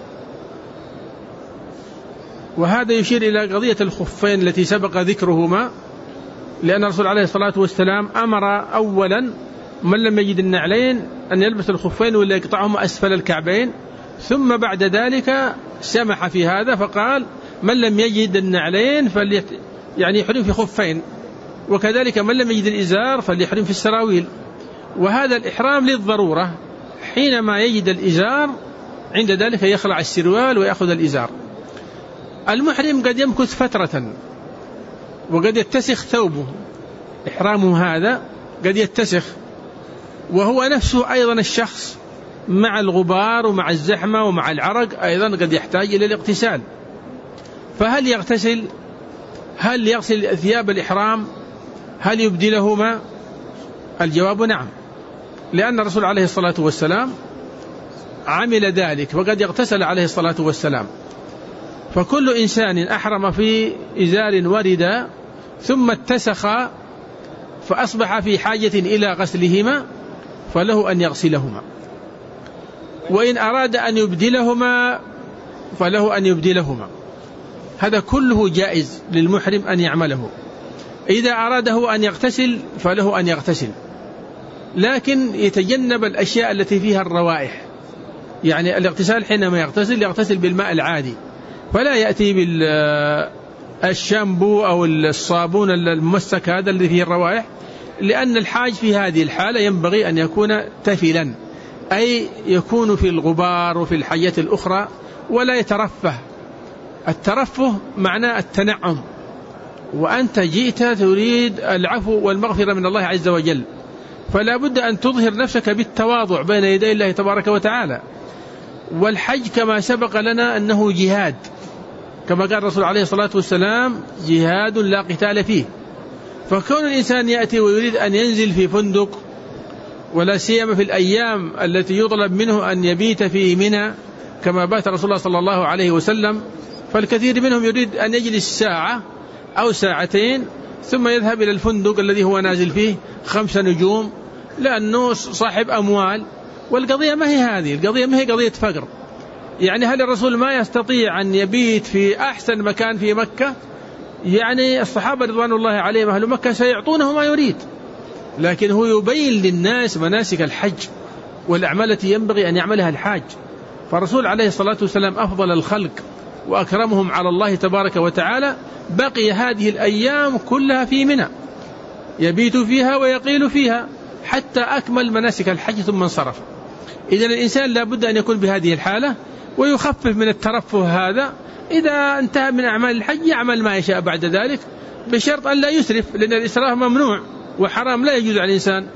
وهذا يشير إلى قضية الخفين التي سبق ذكرهما، لأن الرسول عليه الصلاة والسلام أمر أولا من لم يجد النعلين أن يلبس الخفين ولا يقطعهما أسفل الكعبين، ثم بعد ذلك سمح في هذا فقال من لم يجد النعلين يعني يحرم في خفين، وكذلك من لم يجد الإزار فليحرم في السراويل. وهذا الإحرام للضرورة، حينما يجد الإزار عند ذلك يخلع السروال ويأخذ الإزار. المحرم قد يمكث فترة وقد يتسخ ثوبه، إحرامه هذا قد يتسخ، وهو نفسه أيضا الشخص مع الغبار ومع الزحمة ومع العرق أيضا قد يحتاج إلى الاغتسال. فهل يغتسل؟ هل يغسل ثياب الإحرام؟ هل يبدلهما؟ الجواب نعم، لأن الرسول عليه الصلاة والسلام عمل ذلك وقد يغتسل عليه الصلاة والسلام. فكل إنسان أحرم في إزار ورداء ثم اتسخ فأصبح في حاجة إلى غسلهما فله أن يغسلهما، وإن أراد أن يبدلهما فله أن يبدلهما. هذا كله جائز للمحرم أن يعمله. إذا أراده أن يغتسل فله أن يغتسل، لكن يتجنب الأشياء التي فيها الروائح. يعني الاغتسال حينما يغتسل بالماء العادي، فلا يأتي بالشامبو أو الصابون الممسك هذا الذي فيه الروائح، لأن الحاج في هذه الحالة ينبغي أن يكون تفلا، أي يكون في الغبار وفي الحاجات الأخرى ولا يترفه. الترفه معناه التنعم، وأنت جئت تريد العفو والمغفرة من الله عز وجل، فلا بد أن تظهر نفسك بالتواضع بين يدي الله تبارك وتعالى. والحج كما سبق لنا أنه جهاد، كما قال الرسول عليه الصلاة والسلام جهاد لا قتال فيه. فكون الإنسان يأتي ويريد أن ينزل في فندق، ولا سيما في الأيام التي يطلب منه أن يبيت في منى كما بات رسول الله صلى الله عليه وسلم، فالكثير منهم يريد أن يجلس ساعة أو ساعتين ثم يذهب إلى الفندق الذي هو نازل فيه 5 نجوم لأنه صاحب أموال. والقضية ما هي هذه، القضية ما هي قضية فقر. يعني هل الرسول ما يستطيع أن يبيت في أحسن مكان في مكة؟ يعني الصحابة رضوان الله عليهم أهل مكة سيعطونه ما يريد، لكن هو يبين للناس مناسك الحج والأعمال التي ينبغي أن يعملها الحاج. فالرسول عليه الصلاة والسلام أفضل الخلق وأكرمهم على الله تبارك وتعالى، بقي هذه الأيام كلها في منى يبيت فيها ويقيل فيها حتى أكمل مناسك الحج ثم انصرف. إذن الإنسان لا بد أن يكون بهذه الحالة ويخفف من الترفه هذا. إذا انتهى من أعمال الحج يعمل ما يشاء بعد ذلك، بشرط أن لا يسرف، لأن الإسراف ممنوع وحرام، لا يجوز على الإنسان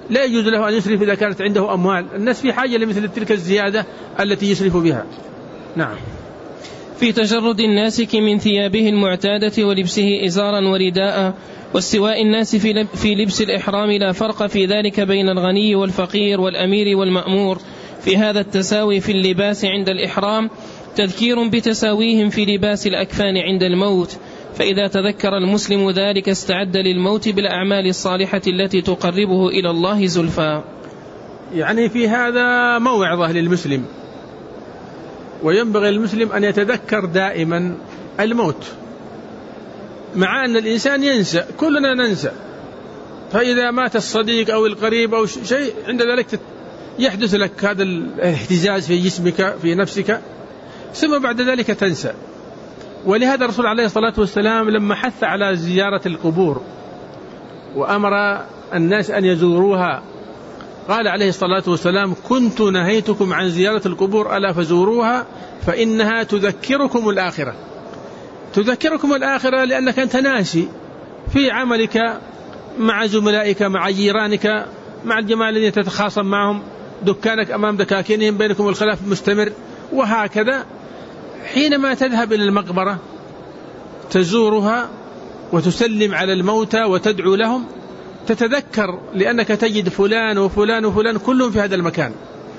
لا يجوز له أن يسرف إذا كانت عنده أموال. الناس في حاجة لمثل تلك الزيادة التي يسرف بها. نعم. في تجرد الناسك من ثيابه المعتادة ولبسه إزارا ورداء واستواء الناس في لبس الإحرام، لا فرق في ذلك بين الغني والفقير والأمير والمأمور في هذا التساوي في اللباس عند الإحرام تذكير بتساويهم في لباس الأكفان عند الموت، فإذا تذكر المسلم ذلك استعد للموت بالأعمال الصالحة التي تقربه إلى الله زلفى. يعني في هذا موعظة للمسلم، وينبغي المسلم أن يتذكر دائما الموت، مع أن الإنسان ينسى، كلنا ننسى، فإذا مات الصديق أو القريب أو شيء عند ذلك يحدث لك هذا الاهتزاز في جسمك في نفسك، ثم بعد ذلك تنسى. ولهذا الرسول عليه الصلاة والسلام لما حث على زيارة القبور وأمر الناس أن يزوروها قال عليه الصلاة والسلام: كنت نهيتكم عن زيارة القبور ألا فزوروها فإنها تذكركم الآخرة. تذكركم الآخرة لأنك أنت ناسي في عملك مع زملائك مع جيرانك مع الجماعة الذين تتخاصم معهم، دكانك أمام دكاكينهم، بينكم الخلاف مستمر، وهكذا. حينما تذهب إلى المقبرة تزورها وتسلم على الموتى وتدعو لهم تتذكر، لأنك تجد فلان وفلان وفلان كلهم في هذا المكان.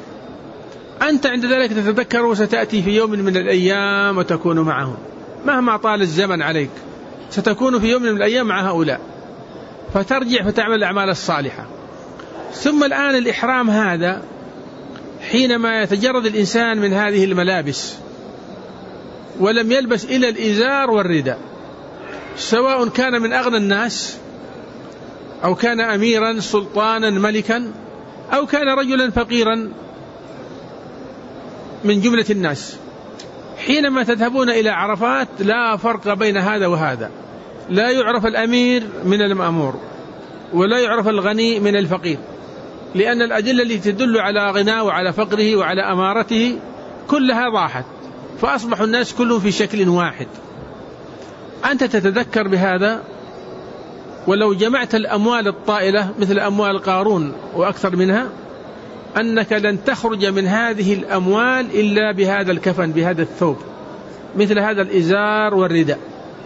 أنت عند ذلك تتذكر وستأتي في يوم من الأيام وتكون معهم، مهما طال الزمن عليك ستكون في يوم من الأيام مع هؤلاء، فترجع فتعمل الأعمال الصالحة. ثم الآن الإحرام هذا حينما يتجرد الإنسان من هذه الملابس ولم يلبس إلا الإزار والرداء، سواء كان من أغنى الناس أو كان أميرا سلطانا ملكا أو كان رجلا فقيرا من جملة الناس، حينما تذهبون إلى عرفات لا فرق بين هذا وهذا، لا يعرف الأمير من المأمور ولا يعرف الغني من الفقير، لأن الأدلة التي تدل على غناه وعلى فقره وعلى أمارته كلها ضاحت، فأصبح الناس كلهم في شكل واحد. أنت تتذكر بهذا، ولو جمعت الأموال الطائلة مثل أموال قارون وأكثر منها أنك لن تخرج من هذه الأموال إلا بهذا الكفن، بهذا الثوب، مثل هذا الإزار والرداء.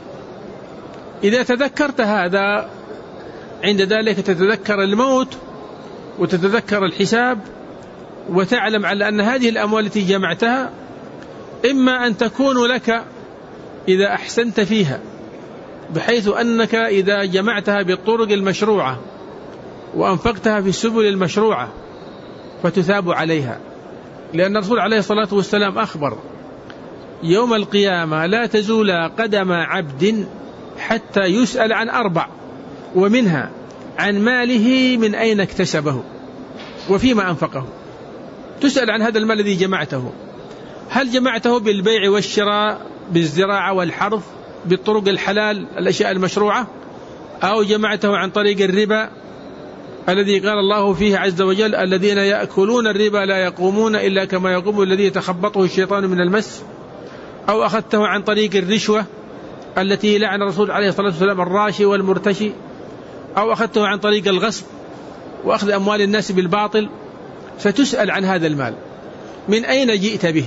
إذا تذكرت هذا عند ذلك تتذكر الموت وتتذكر الحساب، وتعلم على أن هذه الأموال التي جمعتها إما أن تكون لك إذا أحسنت فيها، بحيث أنك إذا جمعتها بالطرق المشروعة وأنفقتها في السبل المشروعة فتثاب عليها، لأن الرسول عليه الصلاة والسلام أخبر: يوم القيامة لا تزول قدم عبد حتى يسأل عن 4، ومنها عن ماله من أين اكتسبه وفيما أنفقه. تسأل عن هذا المال الذي جمعته، هل جمعته بالبيع والشراء، بالزراعة والحرث، بالطرق الحلال الأشياء المشروعة، أو جمعته عن طريق الربا الذي قال الله فيه عز وجل: الذين يأكلون الربا لا يقومون إلا كما يقوم الذي يتخبطه الشيطان من المس، أو أخذته عن طريق الرشوة التي لعن الرسول عليه الصلاة والسلام الراشي والمرتشي، أو أخذته عن طريق الغصب وأخذ أموال الناس بالباطل. ستسأل عن هذا المال من أين جئت به.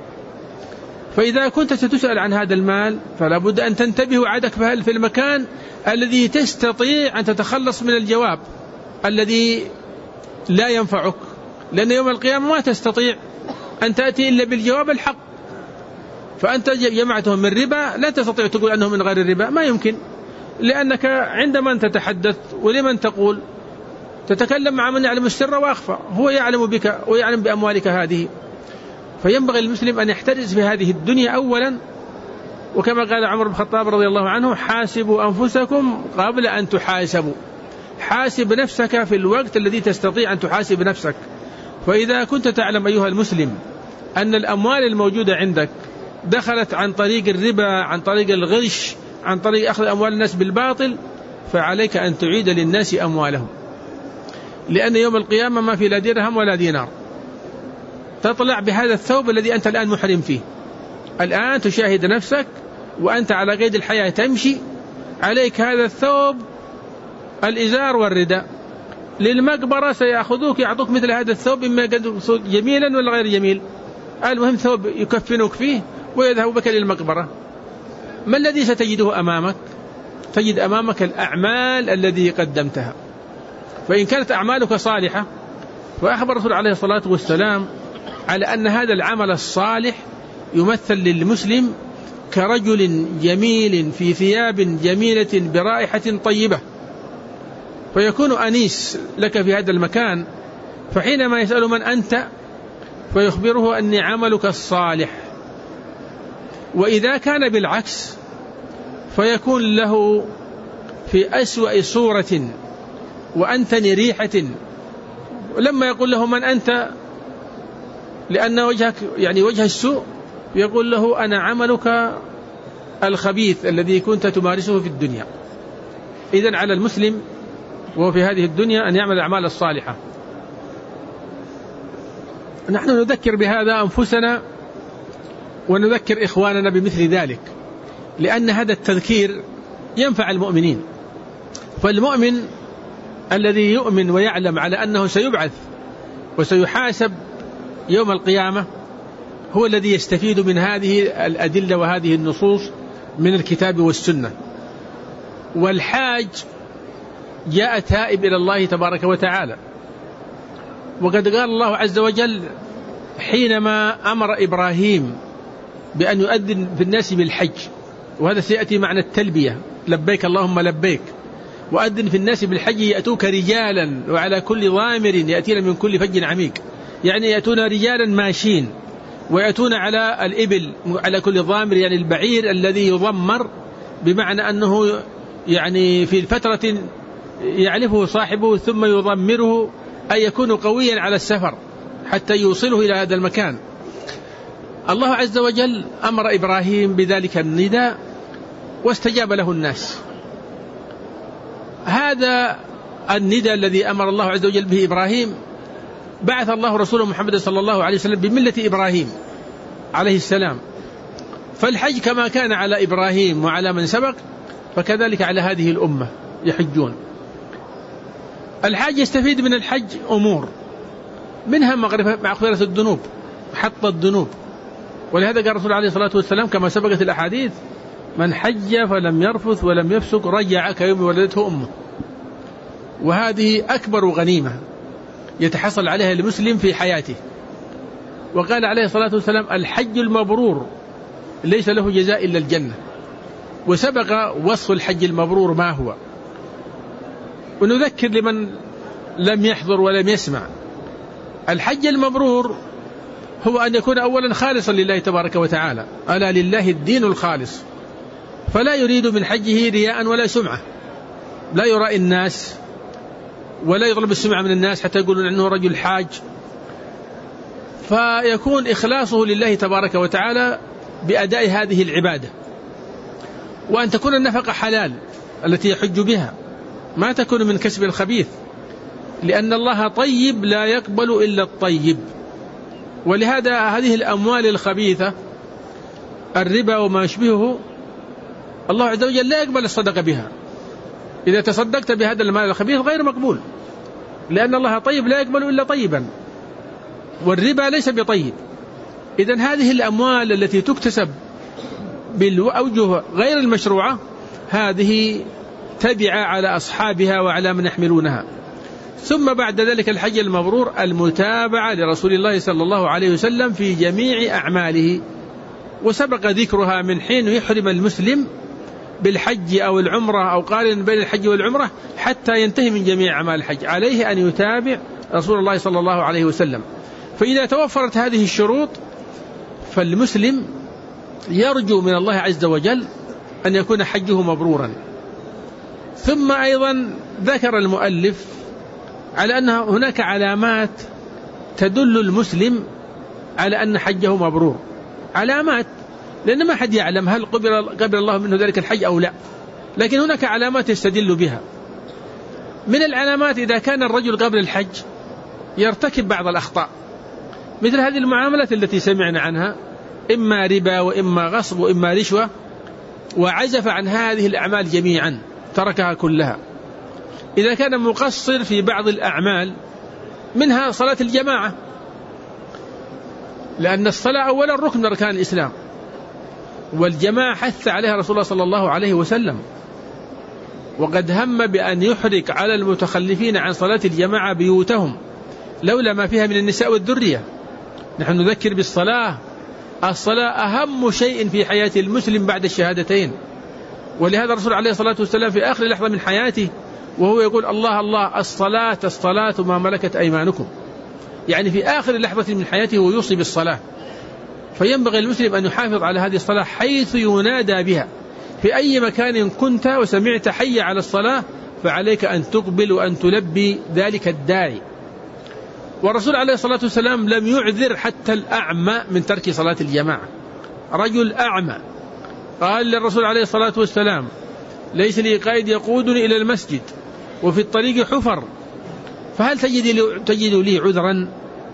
فإذا كنت ستسأل عن هذا المال فلا بد أن تنتبه وعدك في المكان الذي تستطيع أن تتخلص من الجواب الذي لا ينفعك، لأن يوم القيامة ما تستطيع أن تأتي إلا بالجواب الحق. فأنت جمعتهم من ربا لا تستطيع تقول أنهم من غير الربا، ما يمكن، لأنك عندما تتحدث ولمن تقول تتكلم مع من يعلم السر وأخفى، هو يعلم بك ويعلم بأموالك هذه. فينبغي المسلم أن يحترز في هذه الدنيا أولا، وكما قال عمر بن الخطاب رضي الله عنه: حاسبوا أنفسكم قبل أن تحاسبوا. حاسب نفسك في الوقت الذي تستطيع أن تحاسب نفسك. فإذا كنت تعلم أيها المسلم أن الأموال الموجودة عندك دخلت عن طريق الربا، عن طريق الغش، عن طريق أخذ أموال الناس بالباطل، فعليك أن تعيد للناس أموالهم، لأن يوم القيامة ما في لا درهم ولا دينار. تطلع بهذا الثوب الذي أنت الآن محرم فيه، الآن تشاهد نفسك وأنت على قيد الحياة تمشي، عليك هذا الثوب الإزار والرداء، للمقبرة سيأخذوك يعطوك مثل هذا الثوب، إما جميلا ولا غير جميل، المهم ثوب يكفنوك فيه ويذهب بك للمقبرة. ما الذي ستجده أمامك؟ تجد أمامك الأعمال الذي قدمتها. فإن كانت أعمالك صالحة، وأخبر الرسول عليه الصلاة والسلام على أن هذا العمل الصالح يمثل للمسلم كرجل جميل في ثياب جميلة برائحة طيبة، فيكون أنيس لك في هذا المكان. فحينما يسأل من أنت فيخبره أني عملك الصالح. وإذا كان بالعكس فيكون له في أسوأ صورة وأنتن ريحة. لما يقول له من أنت لأن وجهك يعني وجه السوء، يقول له أنا عملك الخبيث الذي كنت تمارسه في الدنيا. إذن على المسلم وهو في هذه الدنيا أن يعمل الأعمال الصالحة. نحن نذكر بهذا أنفسنا ونذكر إخواننا بمثل ذلك، لأن هذا التذكير ينفع المؤمنين. فالمؤمن الذي يؤمن ويعلم على أنه سيبعث وسيحاسب يوم القيامة هو الذي يستفيد من هذه الأدلة وهذه النصوص من الكتاب والسنة. والحاج جاء تائب إلى الله تبارك وتعالى، وقد قال الله عز وجل حينما أمر إبراهيم بأن يؤذن في الناس بالحج، وهذا سيأتي معنى التلبية لبيك اللهم لبيك، وأذن في الناس بالحج يأتوك رجالا وعلى كل ضامر يأتين من كل فج عميق، يعني يأتون رجالا ماشين، ويأتون على الإبل على كل ضامر، يعني البعير الذي يضمر، بمعنى أنه يعني في فترة يعرفه صاحبه ثم يضمره، أي يكون قويا على السفر حتى يوصله إلى هذا المكان. الله عز وجل أمر إبراهيم بذلك النداء واستجاب له الناس. هذا النداء الذي أمر الله عز وجل به إبراهيم بعث الله رسوله محمد صلى الله عليه وسلم بملة إبراهيم عليه السلام. فالحج كما كان على إبراهيم وعلى من سبق فكذلك على هذه الأمة يحجون. الحاج يستفيد من الحج أمور، منها مغفرة الذنوب، حط الذنوب. ولهذا قال الرسول عليه الصلاة والسلام كما سبقت الأحاديث من حج فلم يرفث ولم يفسق رجع كيوم ولدته أمه. وهذه أكبر غنيمة يتحصل عليها المسلم في حياته. وقال عليه الصلاة والسلام الحج المبرور ليس له جزاء إلا الجنة. وسبق وصف الحج المبرور ما هو. ونذكر لمن لم يحضر ولم يسمع، الحج المبرور هو أن يكون أولا خالصا لله تبارك وتعالى، ألا لله الدين الخالص، فلا يريد من حجه رياء ولا سمعة، لا يرائي الناس ولا يطلب السمعة من الناس حتى يقولون أنه رجل حاج. فيكون إخلاصه لله تبارك وتعالى بأداء هذه العبادة، وأن تكون النفقة حلال التي يحج بها، ما تكون من كسب الخبيث، لأن الله طيب لا يقبل إلا الطيب. ولهذا هذه الأموال الخبيثة الربا وما يشبهه الله عز وجل لا يقبل الصدقة بها. إذا تصدقت بهذا المال الخبيث غير مقبول، لأن الله طيب لا يقبل إلا طيبا، والربا ليس بطيب. إذن هذه الأموال التي تكتسب بالأوجه غير المشروعة هذه تبع على أصحابها وعلى من يحملونها. ثم بعد ذلك الحج المبرور المتابعة لرسول الله صلى الله عليه وسلم في جميع أعماله، وسبق ذكرها من حين يحرم المسلم بالحج أو العمرة أو قارن بين الحج والعمرة حتى ينتهي من جميع أعمال الحج، عليه أن يتابع رسول الله صلى الله عليه وسلم. فإذا توفرت هذه الشروط فالمسلم يرجو من الله عز وجل أن يكون حجه مبرورا. ثم أيضا ذكر المؤلف على أن هناك علامات تدل المسلم على أن حجه مبرور، علامات، لأن ما حد يعلم هل قبل الله منه ذلك الحج أو لا، لكن هناك علامات يستدل بها. من العلامات إذا كان الرجل قبل الحج يرتكب بعض الأخطاء، مثل هذه المعاملات التي سمعنا عنها، إما ربا وإما غصب وإما رشوة، وعزف عن هذه الأعمال جميعا، تركها كلها، إذا كان مقصر في بعض الأعمال منها صلاة الجماعة، لأن الصلاة أولا ركن من أركان الإسلام، والجماعة حث عليها رسول الله صلى الله عليه وسلم، وقد هم بأن يحرق على المتخلفين عن صلاة الجماعة بيوتهم لولا ما فيها من النساء والذرية. نحن نذكر بالصلاة، الصلاة أهم شيء في حياة المسلم بعد الشهادتين، ولهذا الرسول عليه الصلاة والسلام في آخر لحظة من حياته وهو يقول الله الله الصلاة الصلاة ما ملكت أيمانكم، يعني في آخر لحظة من حياته ويوصي بالصلاة. فينبغي المسلم أن يحافظ على هذه الصلاة حيث ينادى بها، في أي مكان كنت وسمعت حي على الصلاة فعليك أن تقبل وأن تلبي ذلك الداعي. والرسول عليه الصلاة والسلام لم يعذر حتى الأعمى من ترك صلاة الجماعة. رجل أعمى قال للرسول عليه الصلاة والسلام ليس لي قائد يقودني إلى المسجد وفي الطريق حفر، فهل تجد لي عذرا؟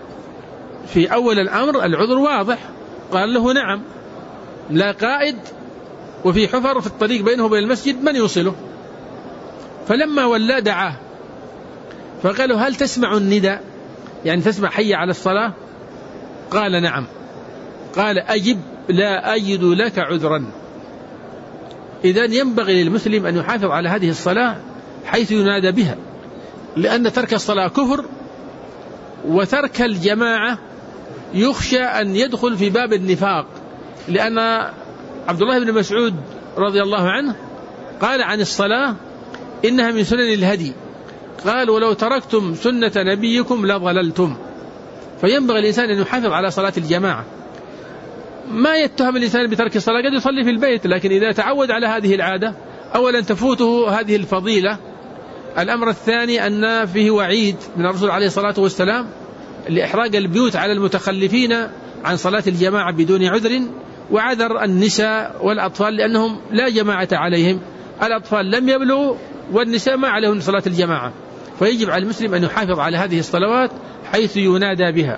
في أول الأمر العذر واضح، قال له نعم، لا قائد وفي حفر في الطريق بينه وبين المسجد من يوصله؟ فلما ولى دعاه فقالوا هل تسمع النداء، يعني تسمع حي على الصلاة؟ قال نعم. قال أجب لا أجد لك عذرا. إذن ينبغي للمسلم أن يحافظ على هذه الصلاة حيث ينادى بها، لأن ترك الصلاة كفر، وترك الجماعة يخشى أن يدخل في باب النفاق، لأن عبد الله بن مسعود رضي الله عنه قال عن الصلاة إنها من سنن الهدي، قال ولو تركتم سنة نبيكم لضللتم. فينبغي الإنسان أن يحافظ على صلاة الجماعة. ما يتهم الإنسان بترك الصلاة، قد يصلي في البيت، لكن إذا تعود على هذه العادة أولا تفوته هذه الفضيلة. الأمر الثاني أن فيه وعيد من الرسول عليه الصلاة والسلام لإحراق البيوت على المتخلفين عن صلاة الجماعة بدون عذر، وعذر النساء والأطفال لأنهم لا جماعة عليهم، الأطفال لم يبلغوا والنساء ما عليهم صلاة الجماعة. فيجب على المسلم أن يحافظ على هذه الصلوات حيث ينادى بها.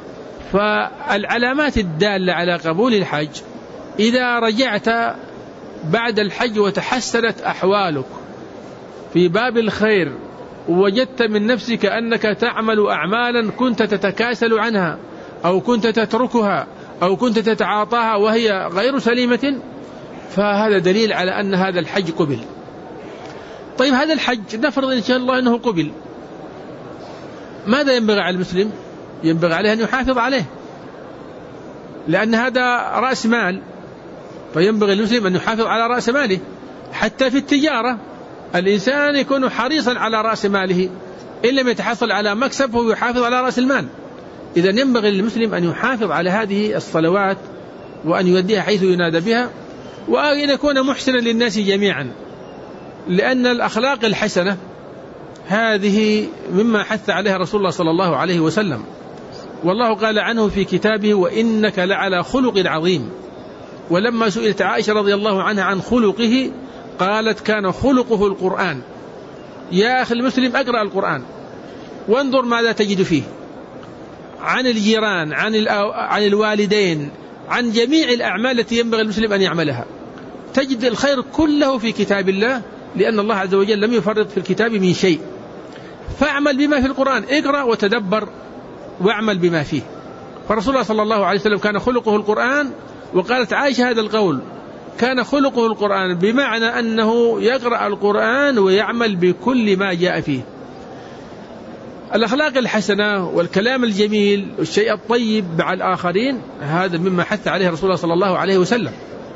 فالعلامات الدالة على قبول الحج: إذا رجعت بعد الحج وتحسنت أحوالك في باب الخير ووجدت من نفسك أنك تعمل أعمالا كنت تتكاسل عنها أو كنت تتركها أو كنت تتعاطاها وهي غير سليمة، فهذا دليل على أن هذا الحج قبل. طيب هذا الحج نفرض إن شاء الله أنه قبل، ماذا ينبغي على المسلم؟ ينبغي عليه أن يحافظ عليه، لأن هذا رأس مال، فينبغي المسلم أن يحافظ على رأس ماله. حتى في التجارة الإنسان يكون حريصا على رأس ماله، إن لم يتحصل على مكسب فهو يحافظ على رأس المال. إذن ينبغي للمسلم أن يحافظ على هذه الصلوات وأن يؤديها حيث ينادى بها، وأن يكون محسنا للناس جميعا، لأن الأخلاق الحسنة هذه مما حث عليها رسول الله صلى الله عليه وسلم، والله قال عنه في كتابه وإنك لعلى خلق عظيم. ولما سئلت عائشة رضي الله عنها عن خلقه قالت كان خلقه القرآن. يا أخي المسلم أقرأ القرآن وانظر ماذا تجد فيه عن الجيران، عن الوالدين، عن جميع الأعمال التي ينبغي المسلم أن يعملها، تجد الخير كله في كتاب الله، لأن الله عز وجل لم يفرط في الكتاب من شيء. فاعمل بما في القرآن، اقرأ وتدبر واعمل بما فيه. فرسول الله صلى الله عليه وسلم كان خلقه القرآن، وقالت عائشة هذا القول كان خلقه القرآن، بمعنى أنه يقرأ القرآن ويعمل بكل ما جاء فيه. الأخلاق الحسنة والكلام الجميل والشيء الطيب مع الآخرين هذا مما حث عليه رسول الله صلى الله عليه وسلم،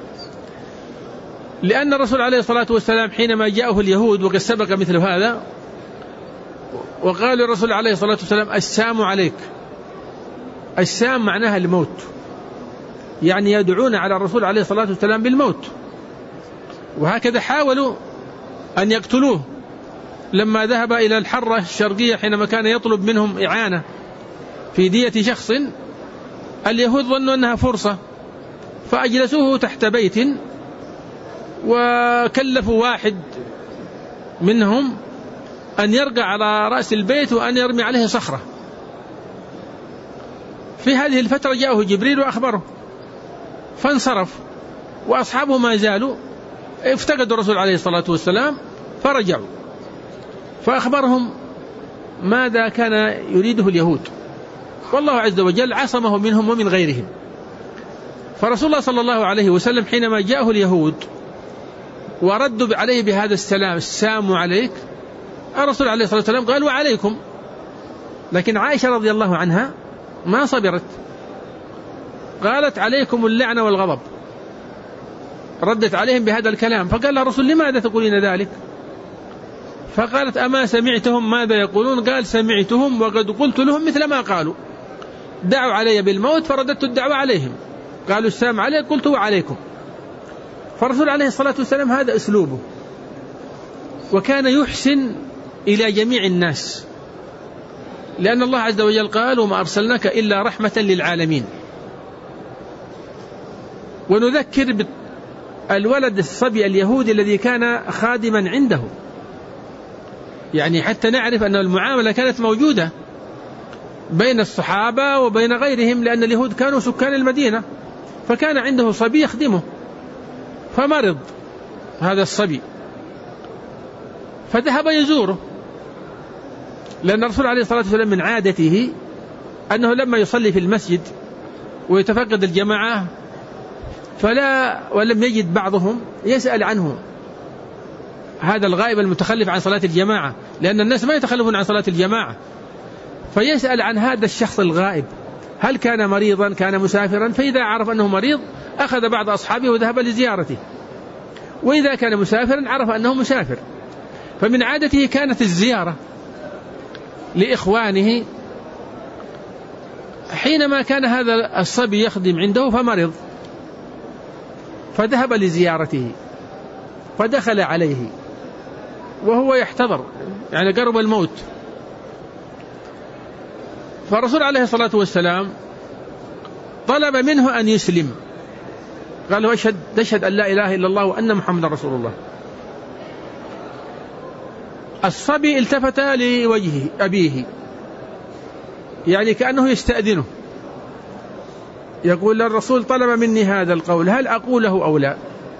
لأن الرسول عليه الصلاة والسلام حينما جاءه اليهود وقد سبق مثل هذا وقال الرسول عليه الصلاة والسلام السام عليك. السام معناها الموت، يعني يدعون على الرسول عليه الصلاة والسلام بالموت، وهكذا حاولوا أن يقتلوه لما ذهب إلى الحرة الشرقية حينما كان يطلب منهم إعانة في دية شخص. اليهود ظنوا أنها فرصة فأجلسوه تحت بيت وكلفوا واحد منهم أن يرقى على رأس البيت وأن يرمي عليه صخرة. في هذه الفترة جاءه جبريل وأخبره فانصرف، وأصحابه ما زالوا افتقدوا الرسول عليه الصلاة والسلام فرجعوا. فأخبرهم ماذا كان يريده اليهود، والله عز وجل عصمه منهم ومن غيرهم. فرسول الله صلى الله عليه وسلم حينما جاءه اليهود وردوا عليه بهذا السلام عليك، الرسول عليه الصلاة والسلام قال وعليكم. لكن عائشة رضي الله عنها ما صبرت، قالت عليكم اللعنة والغضب، ردت عليهم بهذا الكلام. فقال الرسول لماذا تقولين ذلك؟ فقالت أما سمعتهم ماذا يقولون؟ قال سمعتهم وقد قلت لهم مثل ما قالوا، دعوا علي بالموت فرددت الدعوة عليهم، قالوا السلام عليك قلت وعليكم. فالرسول عليه الصلاة والسلام هذا أسلوبه، وكان يحسن إلى جميع الناس، لأن الله عز وجل قال وما أرسلناك إلا رحمة للعالمين. ونذكر بالولد الصبي اليهودي الذي كان خادما عنده، يعني حتى نعرف أن المعاملة كانت موجودة بين الصحابة وبين غيرهم، لأن اليهود كانوا سكان المدينة، فكان عنده صبي يخدمه، فمرض هذا الصبي فذهب يزوره، لأن الرسول عليه الصلاة والسلام من عادته أنه لما يصلي في المسجد ويتفقد الجماعة ولم يجد بعضهم يسأل عنه، هذا الغائب المتخلف عن صلاة الجماعة، لأن الناس ما يتخلفون عن صلاة الجماعة، فيسأل عن هذا الشخص الغائب هل كان مريضا كان مسافرا، فإذا عرف أنه مريض أخذ بعض أصحابه وذهب لزيارته، وإذا كان مسافرا عرف أنه مسافر. فمن عادته كانت الزيارة لإخوانه. حينما كان هذا الصبي يخدم عنده فمرض، فذهب لزيارته، فدخل عليه وهو يحتضر، يعني قرب الموت. فالرسول عليه الصلاة والسلام طلب منه أن يسلم، قال له تشهد أن لا إله إلا الله وأن محمد رسول الله. الصبي التفت لوجه أبيه، يعني كأنه يستأذنه، يقول الرسول طلب مني هذا القول هل أقوله أو لا؟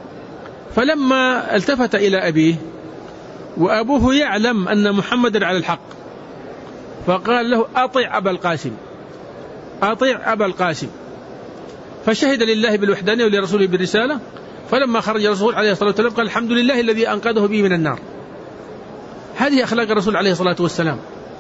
فلما التفت إلى أبيه وأبوه يعلم أن محمد على الحق، فقال له أطع أبا القاسم، أطع أبا القاسم. فشهد لله بالوحدانية ولرسوله بالرسالة. فلما خرج الرسول عليه الصلاة والسلام قال الحمد لله الذي أنقذه به من النار. هذه أخلاق الرسول عليه الصلاة والسلام،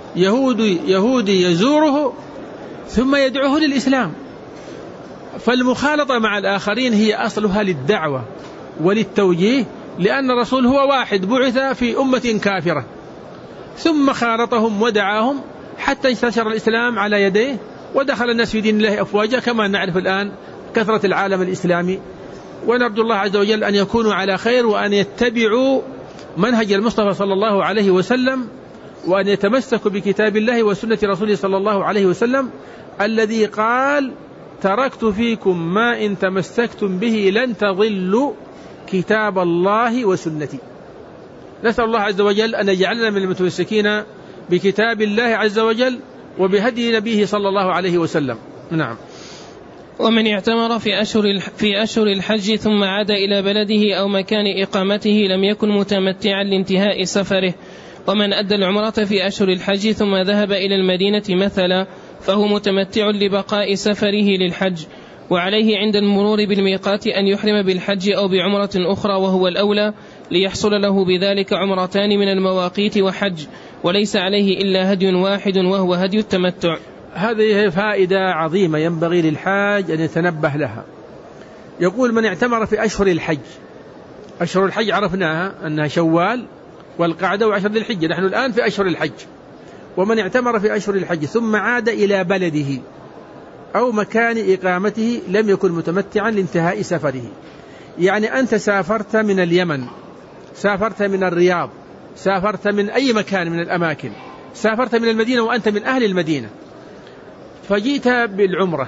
يهودي يزوره ثم يدعوه للإسلام. فالمخالطة مع الآخرين هي أصلها للدعوة وللتوجيه، لأن الرسول هو واحد بعث في أمة كافرة، ثم خالطهم ودعاهم حتى انتشر الإسلام على يديه، ودخل الناس في دين الله أفواجا كما نعرف الآن كثرة العالم الإسلامي. ونرجو الله عز وجل أن يكونوا على خير، وأن يتبعوا منهج المصطفى صلى الله عليه وسلم، وأن يتمسكوا بكتاب الله وسنة رسوله صلى الله عليه وسلم الذي قال تركت فيكم ما إن تمسكتم به لن تضلوا كتاب الله وسنتي. نسأل الله عز وجل أن يجعلنا من المتمسكين بكتاب الله عز وجل وبهدي نبيه صلى الله عليه وسلم. نعم. ومن اعتمر في أشهر الحج ثم عاد إلى بلده أو مكان إقامته لم يكن متمتعا لانتهاء سفره. ومن أدى العمرة في أشهر الحج ثم ذهب إلى المدينة مثلا فهو متمتع لبقاء سفره للحج، وعليه عند المرور بالميقات أن يحرم بالحج أو بعمرة أخرى، وهو الأولى ليحصل له بذلك عمرتان من المواقيت وحج، وليس عليه إلا هدي واحد وهو هدي التمتع. هذه فائدة عظيمة ينبغي للحاج أن يتنبه لها. يقول من اعتمر في أشهر الحج، أشهر الحج عرفناها أنها شوال والقعدة وعشر ذي الحجة، نحن الآن في أشهر الحج. ومن اعتمر في أشهر الحج ثم عاد إلى بلده أو مكان إقامته لم يكن متمتعا لانتهاء سفره. يعني أنت سافرت من اليمن، سافرت من الرياض، سافرت من أي مكان من الأماكن، سافرت من المدينة وأنت من أهل المدينة، فجئت بالعمرة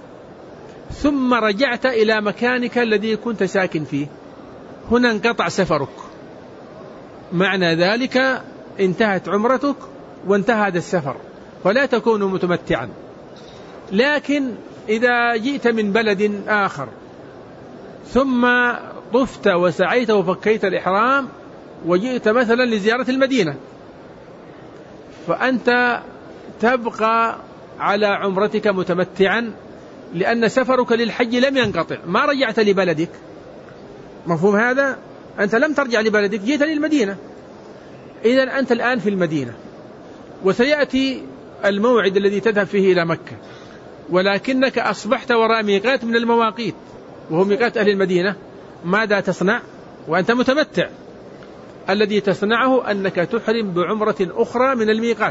ثم رجعت إلى مكانك الذي كنت ساكن فيه، هنا انقطع سفرك، معنى ذلك انتهت عمرتك وانتهى هذا السفر، ولا تكون متمتعا. لكن إذا جئت من بلد آخر ثم طفت وسعيت وفكيت الإحرام وجئت مثلا لزيارة المدينة، فأنت تبقى على عمرتك متمتعا، لأن سفرك للحج لم ينقطع، ما رجعت لبلدك. مفهوم هذا؟ أنت لم ترجع لبلدك، جيت للمدينة، إذن أنت الآن في المدينة، وسيأتي الموعد الذي تذهب فيه إلى مكة، ولكنك أصبحت وراء ميقات من المواقيت وهو ميقات أهل المدينة. ماذا تصنع وأنت متمتع؟ الذي تصنعه أنك تحرم بعمرة أخرى من الميقات،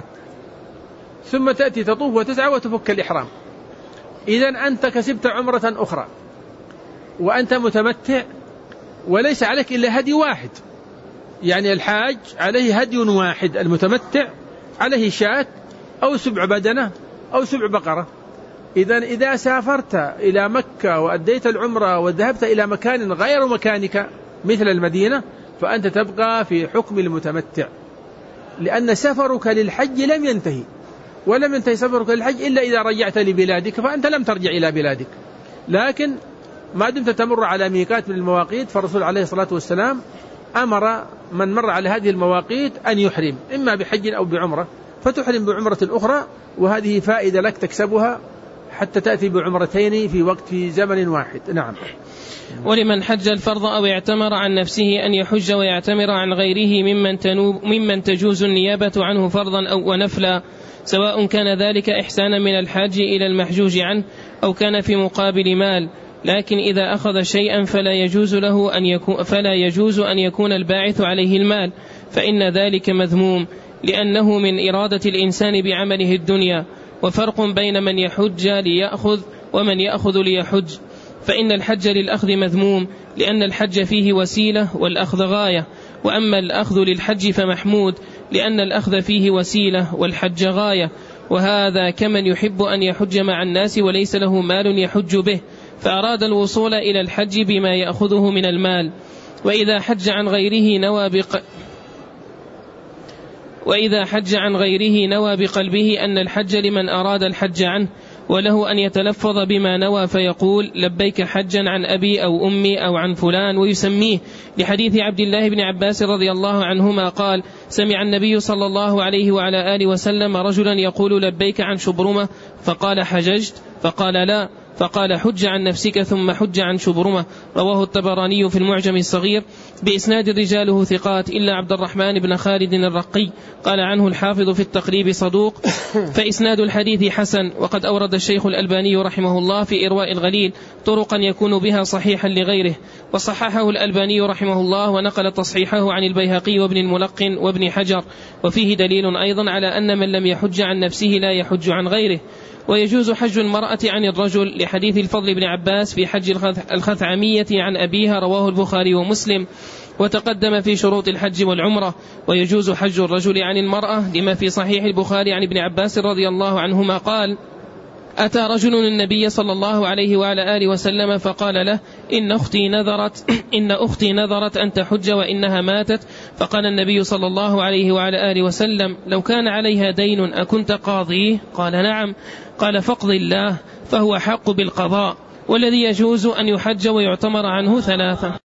ثم تأتي تطوف وتسعى وتفك الإحرام. إذن أنت كسبت عمرة أخرى وأنت متمتع، وليس عليك إلا هدي واحد. يعني الحاج عليه هدي واحد، المتمتع عليه شاة أو 7 بدنة أو 7 بقرة. إذا سافرت إلى مكة وأديت العمرة وذهبت إلى مكان غير مكانك مثل المدينة، فأنت تبقى في حكم المتمتع، لأن سفرك للحج لم ينتهي، ولم ينتهي سفرك للحج إلا إذا رجعت لبلادك، فأنت لم ترجع إلى بلادك. لكن ما دمت تمر على ميقات من المواقيت، فالرسول عليه الصلاة والسلام أمر من مر على هذه المواقيت أن يحرم إما بحج أو بعمرة، فتحرم بعمرة أخرى، وهذه فائدة لك تكسبها حتى تأتي بعمرتين في زمن واحد. نعم. ولمن حج الفرض أو اعتمر عن نفسه أن يحج ويعتمر عن غيره ممن تجوز النيابة عنه فرضا أو ونفلا، سواء كان ذلك إحسانا من الحاج إلى المحجوج عنه أو كان في مقابل مال. لكن إذا أخذ شيئا فلا يجوز أن يكون الباعث عليه المال، فإن ذلك مذموم، لأنه من إرادة الإنسان بعمله الدنيا. وفرق بين من يحج ليأخذ ومن يأخذ ليحج، فإن الحج للأخذ مذموم، لأن الحج فيه وسيلة والأخذ غاية، وأما الأخذ للحج فمحمود، لأن الأخذ فيه وسيلة والحج غاية. وهذا كمن يحب أن يحج مع الناس وليس له مال يحج به، فأراد الوصول إلى الحج بما يأخذه من المال. وإذا حج عن غيره نوى بقلبه أن الحج لمن أراد الحج عنه، وله أن يتلفظ بما نوى فيقول لبيك حجا عن أبي أو أمي أو عن فلان ويسميه، لحديث عبد الله بن عباس رضي الله عنهما قال: سمع النبي صلى الله عليه وعلى آله وسلم رجلا يقول لبيك عن شبرمة، فقال حججت؟ فقال لا، فقال حج عن نفسك ثم حج عن شبرمة. رواه الطبراني في المعجم الصغير بإسناد رجاله ثقات إلا عبد الرحمن بن خالد الرقي، قال عنه الحافظ في التقريب صدوق، فإسناد الحديث حسن. وقد أورد الشيخ الألباني رحمه الله في إرواء الغليل طرقا يكون بها صحيحا لغيره، وصححه الألباني رحمه الله، ونقل تصحيحه عن البيهقي وابن الملقن وابن حجر. وفيه دليل أيضا على أن من لم يحج عن نفسه لا يحج عن غيره. ويجوز حج المرأة عن الرجل، لحديث الفضل بن عباس في حج الخثعمية عن أبيها، رواه البخاري ومسلم، وتقدم في شروط الحج والعمرة. ويجوز حج الرجل عن المرأة، لما في صحيح البخاري عن ابن عباس رضي الله عنهما قال: أتى رجل النبي صلى الله عليه وعلى آله وسلم فقال له: إن أختي نذرت أن تحج وإنها ماتت. فقال النبي صلى الله عليه وعلى آله وسلم: لو كان عليها دين أكنت قاضيه؟ قال: نعم. قال: فاقض الله، فهو حق بالقضاء. والذي يجوز أن يحج ويعتمر عنه 3: